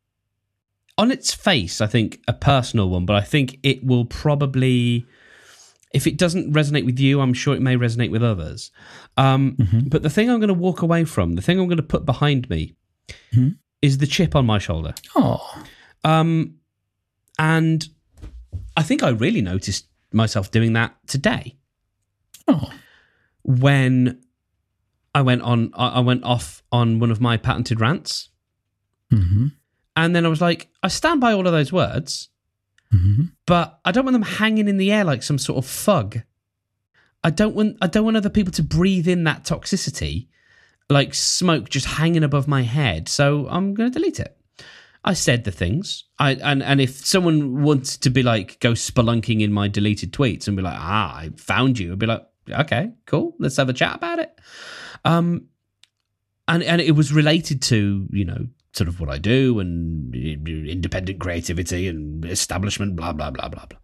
on its face, I think a personal one, but I think it will probably, if it doesn't resonate with you, I'm sure it may resonate with others. Um, Mm-hmm. But the thing I'm going to walk away from, the thing I'm going to put behind me, Mm-hmm. is the chip on my shoulder. Oh, Um, and I think I really noticed myself doing that today oh, when I went on. I I went off on one of my patented rants, mm-hmm. and then I was like, I stand by all of those words, Mm-hmm. but I don't want them hanging in the air like some sort of fug. I don't want. I don't want other people to breathe in that toxicity, like smoke just hanging above my head. So I'm going to delete it. I said the things. I and, and if someone wants to be like, go spelunking in my deleted tweets and be like, ah, I found you, I'd be like, okay, cool, let's have a chat about it. Um, and and it was related to, you know, sort of what I do and independent creativity and establishment, blah blah blah blah blah.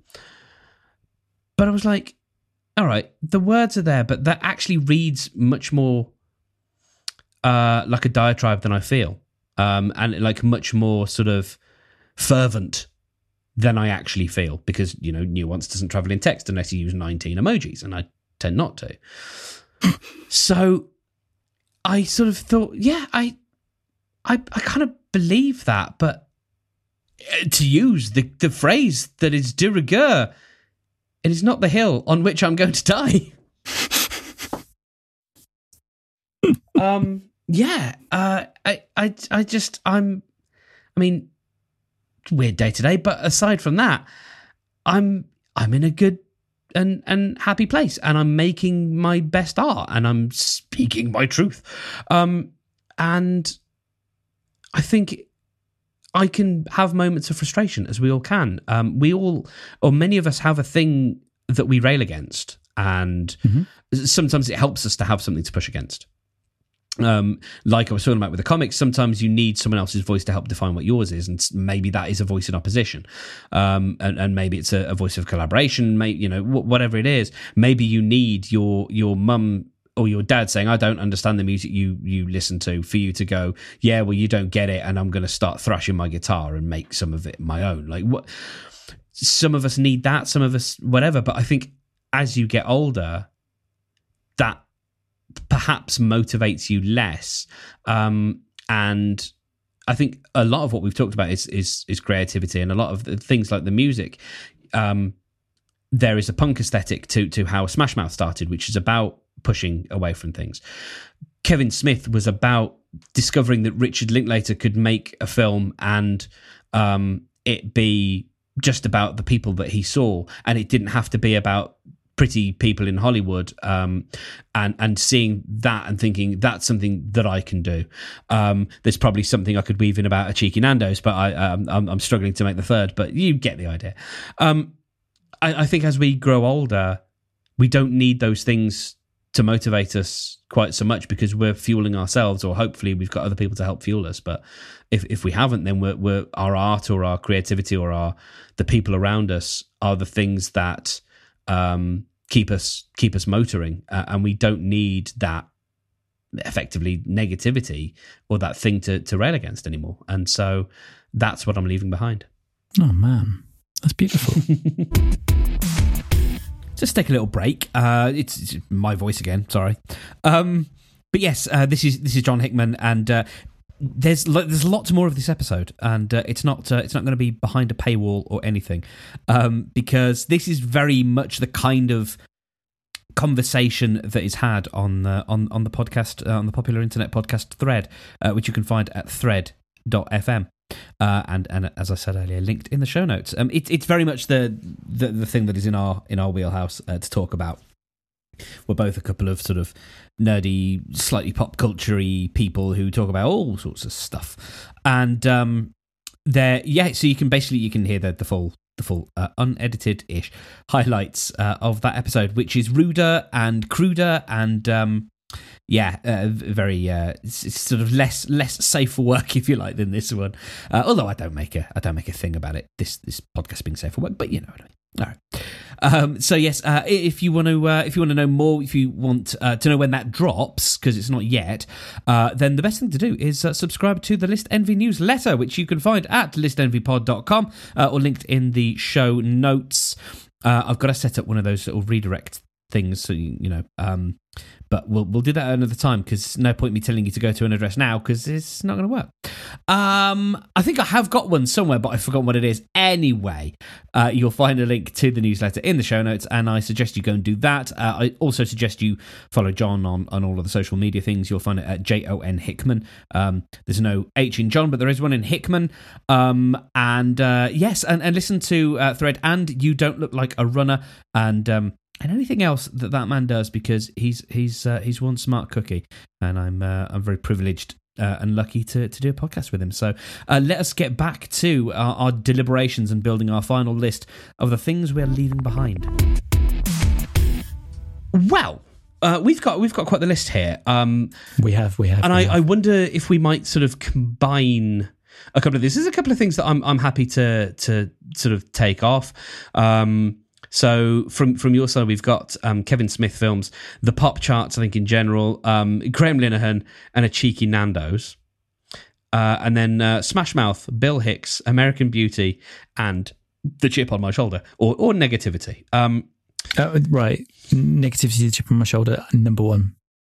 But I was like, all right, the words are there, but that actually reads much more uh, like a diatribe than I feel. Um, and like much more sort of fervent than I actually feel, because, you know, nuance doesn't travel in text unless you use nineteen emojis, and I tend not to. So I sort of thought, yeah, I, I, I kind of believe that, but to use the, the phrase that is de rigueur, it is not the hill on which I'm going to die. um. Yeah, uh, I, I, I just, I'm, I mean, weird day today, but aside from that, I'm, I'm in a good and and happy place, and I'm making my best art, and I'm speaking my truth, um, and I think I can have moments of frustration, as we all can. Um, we all, or many of us, have a thing that we rail against, and mm-hmm. sometimes it helps us to have something to push against. Um, like I was talking about with the comics, sometimes you need someone else's voice to help define what yours is, and maybe that is a voice in opposition, um, and, and maybe it's a, a voice of collaboration. Maybe, you know, wh- whatever it is. Maybe you need your your mum or your dad saying, "I don't understand the music you you listen to," for you to go, "Yeah, well, you don't get it, and I'm going to start thrashing my guitar and make some of it my own." Like what? Some of us need that. Some of us, whatever. But I think as you get older, that perhaps motivates you less, um, and I think a lot of what we've talked about is is, is creativity, and a lot of the things like the music. Um, there is a punk aesthetic to to how Smash Mouth started, which is about pushing away from things. Kevin Smith was about discovering that Richard Linklater could make a film and um, it be just about the people that he saw, and it didn't have to be about pretty people in Hollywood, um, and and seeing that and thinking that's something that I can do. Um, there's probably something I could weave in about a cheeky Nando's, but I, um, I'm, I'm struggling to make the third. But you get the idea. Um, I, I think as we grow older, we don't need those things to motivate us quite so much, because we're fueling ourselves, or hopefully we've got other people to help fuel us. But if if we haven't, then we're, we're our art or our creativity or our the people around us are the things that um, keep us keep us motoring, uh, and we don't need that effectively negativity or that thing to, to rail against anymore. And so that's what I'm leaving behind. Oh man, that's beautiful. Just take a little break. Uh, it's, it's my voice again. Sorry, um, but yes, uh, this is this is John Hickman, and uh, there's there's lots more of this episode, and uh, it's not uh, it's not going to be behind a paywall or anything, um, because this is very much the kind of conversation that is had on uh, on on the podcast uh, on the popular internet podcast Thread, uh, which you can find at thread dot f m. Uh, and and as I said earlier, linked in the show notes. Um, it, it's very much the, the the thing that is in our in our wheelhouse uh, to talk about. We're both a couple of sort of nerdy, slightly pop culture-y people who talk about all sorts of stuff. And um, there, yeah, so you can basically you can hear the the full the full uh, unedited-ish highlights uh, of that episode, which is ruder and cruder and. Um, Yeah, uh, very uh, it's, it's sort of less less safe for work, if you like, than this one. Uh, although I don't make a I don't make a thing about it. This this podcast being safe for work, but you know what I mean. All right. Um, so yes, uh, if you want to uh, if you want to know more, if you want uh, to know when that drops, because it's not yet, uh, then the best thing to do is uh, subscribe to the List Envy newsletter, which you can find at list envy pod dot com uh, or linked in the show notes. Uh, I've got to set up one of those little redirect things, so you, you know. Um, But we'll we'll do that another time, because no point me telling you to go to an address now, because it's not going to work. Um, I think I have got one somewhere, but I've forgotten what it is. Anyway, uh, you'll find a link to the newsletter in the show notes, and I suggest you go and do that. Uh, I also suggest you follow John on, on all of the social media things. You'll find it at J O N Hickman. Um, there's no H in John, but there is one in Hickman. Um, and uh, yes, and, and listen to uh, Thread and You Don't Look Like a Runner, and um, and anything else that that man does, because he's he's uh, he's one smart cookie, and I'm uh, I'm very privileged uh, and lucky to to do a podcast with him. So uh, let us get back to our, our deliberations and building our final list of the things we're leaving behind. Well, uh, we've got we've got quite the list here. Um, we have we have, and we I, have. I wonder if we might sort of combine a couple of these. There's a couple of things that I'm I'm happy to to sort of take off. Um, So from from your side, we've got um, Kevin Smith films, the pop charts, I think in general, um, Graham Linehan, and a cheeky Nando's, uh, and then uh, Smash Mouth, Bill Hicks, American Beauty, and The Chip on My Shoulder, or or Negativity. Um, uh, right, Negativity, The Chip on My Shoulder, number one.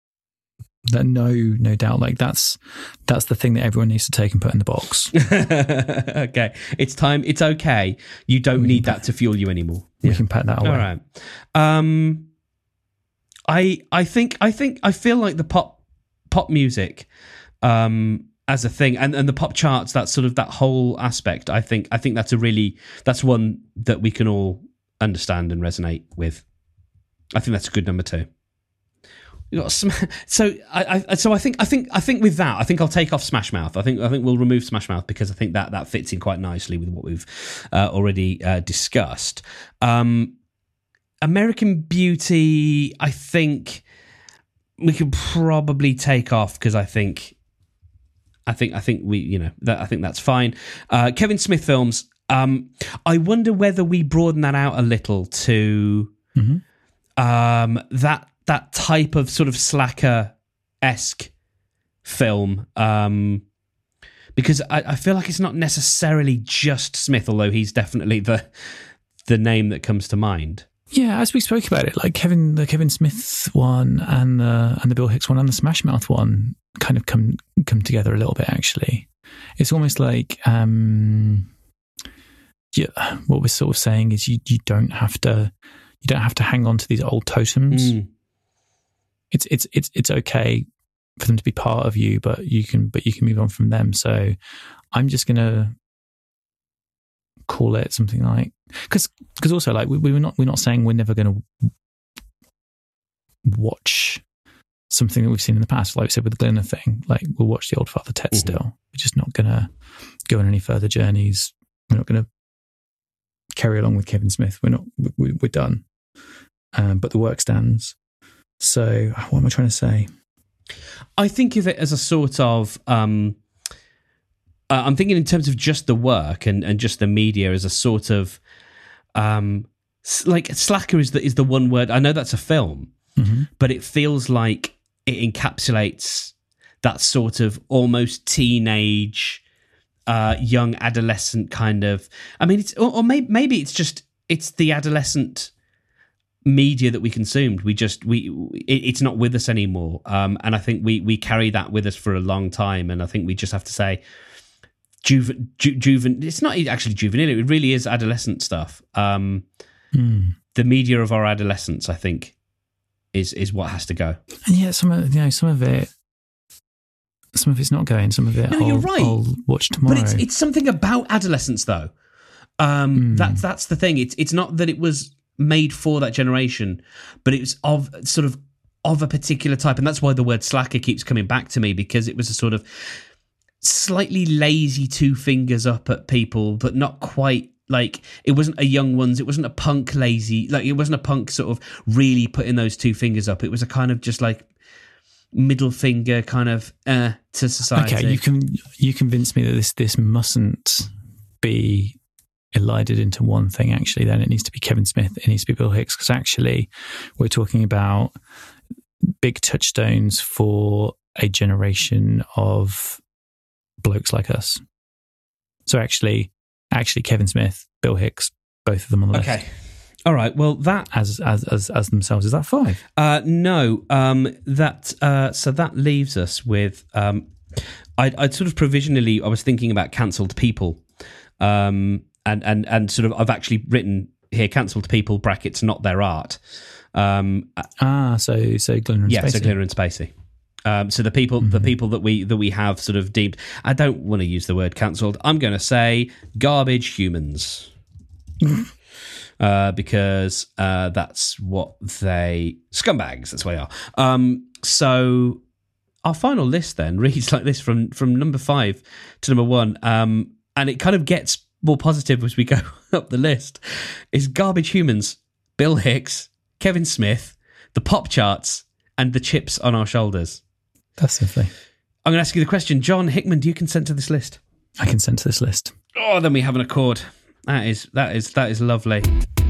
No, no doubt. Like that's that's the thing that everyone needs to take and put in the box. Okay, it's time. It's okay. You don't need that to fuel you anymore. We Yeah. can pack that away. All right. Um, I I think I think I feel like the pop pop music, um, as a thing, and, and the pop charts. That sort of that whole aspect. I think I think that's a really that's one that we can all understand and resonate with. I think that's a good number two. You got some, so I, I so I think I think I think with that I think I'll take off Smash Mouth. I think I think we'll remove Smash Mouth, because I think that that fits in quite nicely with what we've uh, already uh, discussed. Um, American Beauty, I think we could probably take off, because I think I think I think we you know that I think that's fine. Uh, Kevin Smith films. Um, I wonder whether we broaden that out a little to mm-hmm. um, that. that type of sort of slacker-esque film, um, because I, I feel like it's not necessarily just Smith, although he's definitely the the name that comes to mind. Yeah, as we spoke about it, like Kevin, the Kevin Smith one and the and the Bill Hicks one and the Smash Mouth one kind of come come together a little bit. Actually, it's almost like um, yeah, what we're sort of saying is you you don't have to you don't have to hang on to these old totems. Mm. It's it's it's it's okay for them to be part of you, but you can but you can move on from them. So I'm just gonna call it something like, because because also like we, we were not we're not saying we're never going to watch something that we've seen in the past. Like we said with the Glenna thing, like we'll watch the Old Father Ted Mm-hmm. still. We're just not gonna go on any further journeys. We're not gonna carry along with Kevin Smith. We're not. We, we're done. Um, but the work stands. So, what am I trying to say? I think of it as a sort of. Um, uh, I'm thinking in terms of just the work and, and just the media as a sort of. Um, like slacker is the is the one word. I know that's a film, Mm-hmm. but it feels like it encapsulates that sort of almost teenage, uh, young adolescent kind of. I mean, it's or, or maybe maybe it's just it's the adolescent media that we consumed. We just we it, it's not with us anymore, um, and I think we we carry that with us for a long time. And I think we just have to say, juven, ju, juven it's not actually juvenile. It really is adolescent stuff. Um, Mm. The media of our adolescence, I think, is is what has to go. And yeah, some of you know some of it. some of it's not going. Some of it, No, I'll, you're right. I'll watch tomorrow. But it's it's something about adolescence, though. Um, Mm. That's that's the thing. It's it's not that it was made for that generation, but it was of sort of of a particular type, and that's why the word slacker keeps coming back to me, because it was a sort of slightly lazy two fingers up at people, but not quite. Like, it wasn't a young ones, it wasn't a punk lazy, like it wasn't a punk sort of really putting those two fingers up. It was a kind of just like middle finger kind of uh, to society. Okay, you can you convinced me that this this mustn't be elided into one thing. Actually, then it needs to be Kevin Smith, it needs to be Bill Hicks, because actually we're talking about big touchstones for a generation of blokes like us. So actually actually Kevin Smith, Bill Hicks, both of them on the Okay. list. All right. Well, that As as as as themselves, is that five? uh, no. Um, that uh, so that leaves us with. Um, I I sort of provisionally I was thinking about cancelled people, um, and and and sort of I've actually written here cancelled people brackets not their art. Um, Ah, so so Glenn and yeah, Spacey. so Glitter and Spacey. Um, so the people, the Mhm. people that we that we have sort of deemed. I don't want to use the word cancelled. I'm going to say garbage humans, uh, because uh, that's what they scumbags. That's what they are. Um, so our final list then reads like this from from number five to number one, um, and it kind of gets more positive as we go up the list. Is garbage humans, Bill Hicks, Kevin Smith, the pop charts, and the chips on our shoulders. That's lovely. I'm going to ask you the question, John Hickman. Do you consent to this list? I consent to this list. Oh, then we have an accord. That is that is that is lovely.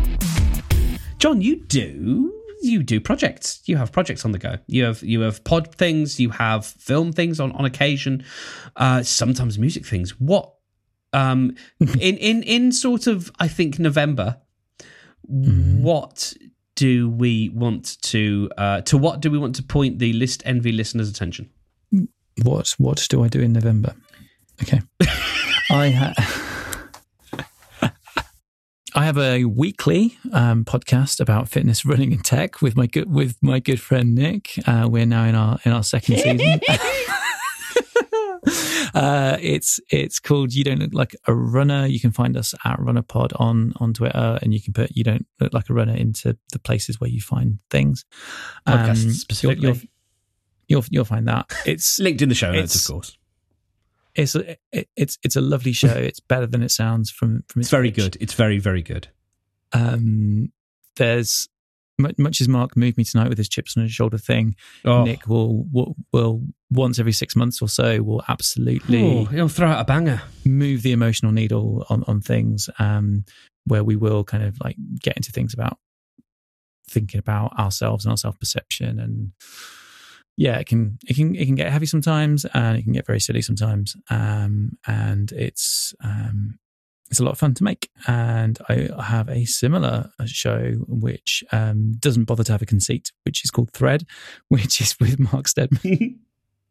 John, you do you do projects. You have projects on the go. You have you have pod things. You have film things on on occasion. Uh, sometimes music things. What um in in in sort of I think November. Mm. What do we want to uh, to what do we want to point the List Envy listeners' attention? What what do I do in November? Okay, I ha- I have a weekly um, podcast about fitness, running, and tech with my good with my good friend Nick. Uh, we're now in our in our second season. Uh, it's it's called You Don't Look Like a Runner. You can find us at RunnerPod on on Twitter, and you can put You Don't Look Like a Runner into the places where you find things. Podcasts Um, specifically. You'll, you'll, you'll you'll find that it's Linked in the show notes, It's- of course. it's a, it, it's it's a lovely show. It's better than it sounds from from its It's very pitch. good. It's very, very good. Um, there's mu- much as Mark moved me tonight with his chips on his shoulder thing. Oh, Nick will, will will once every six months or so will absolutely oh, he'll throw out a banger. move the emotional needle on, on things, um, where we will kind of like get into things about thinking about ourselves and our self-perception. And yeah, it can, it can, it can get heavy sometimes, and it can get very silly sometimes. Um, and it's, um, it's a lot of fun to make. And I have a similar show which, um, doesn't bother to have a conceit, which is called Thread, which is with Mark Steadman.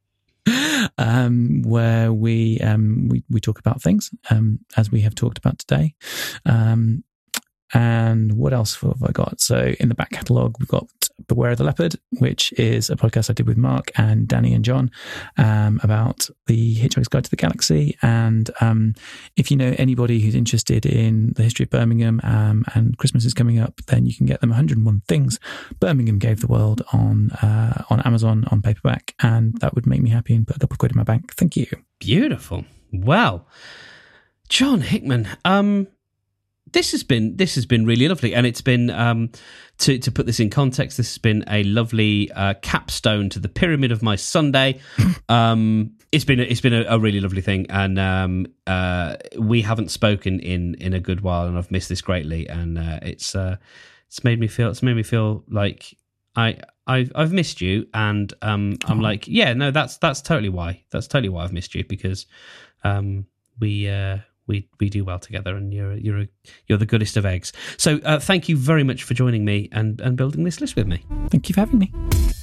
Um, where we um, we we talk about things, um, as we have talked about today. Um, and what else have I got? So in the back catalogue, we've got Beware of the Leopard, which is a podcast I did with Mark and Danny and John, um, about the Hitchhiker's Guide to the Galaxy. And um, if you know anybody who's interested in the history of Birmingham, um, and Christmas is coming up, then you can get them one hundred and one Things Birmingham Gave the World on uh, on Amazon on paperback, and that would make me happy and put a couple of quid in my bank. Thank you. Beautiful. Well, John Hickman, um, this has been this has been really lovely, and it's been um, to to put this in context. This has been a lovely uh, capstone to the pyramid of my Sunday. um, it's been a, it's been a, a really lovely thing, and um, uh, we haven't spoken in in a good while, and I've missed this greatly. And uh, it's uh, it's made me feel it's made me feel like I. I've I've missed you, and um, I'm Oh. like, yeah, no, that's that's totally why. That's totally why I've missed you, because um, we uh, we we do well together, and you're you're a, you're the goodest of eggs. So uh, thank you very much for joining me and and building this list with me. Thank you for having me.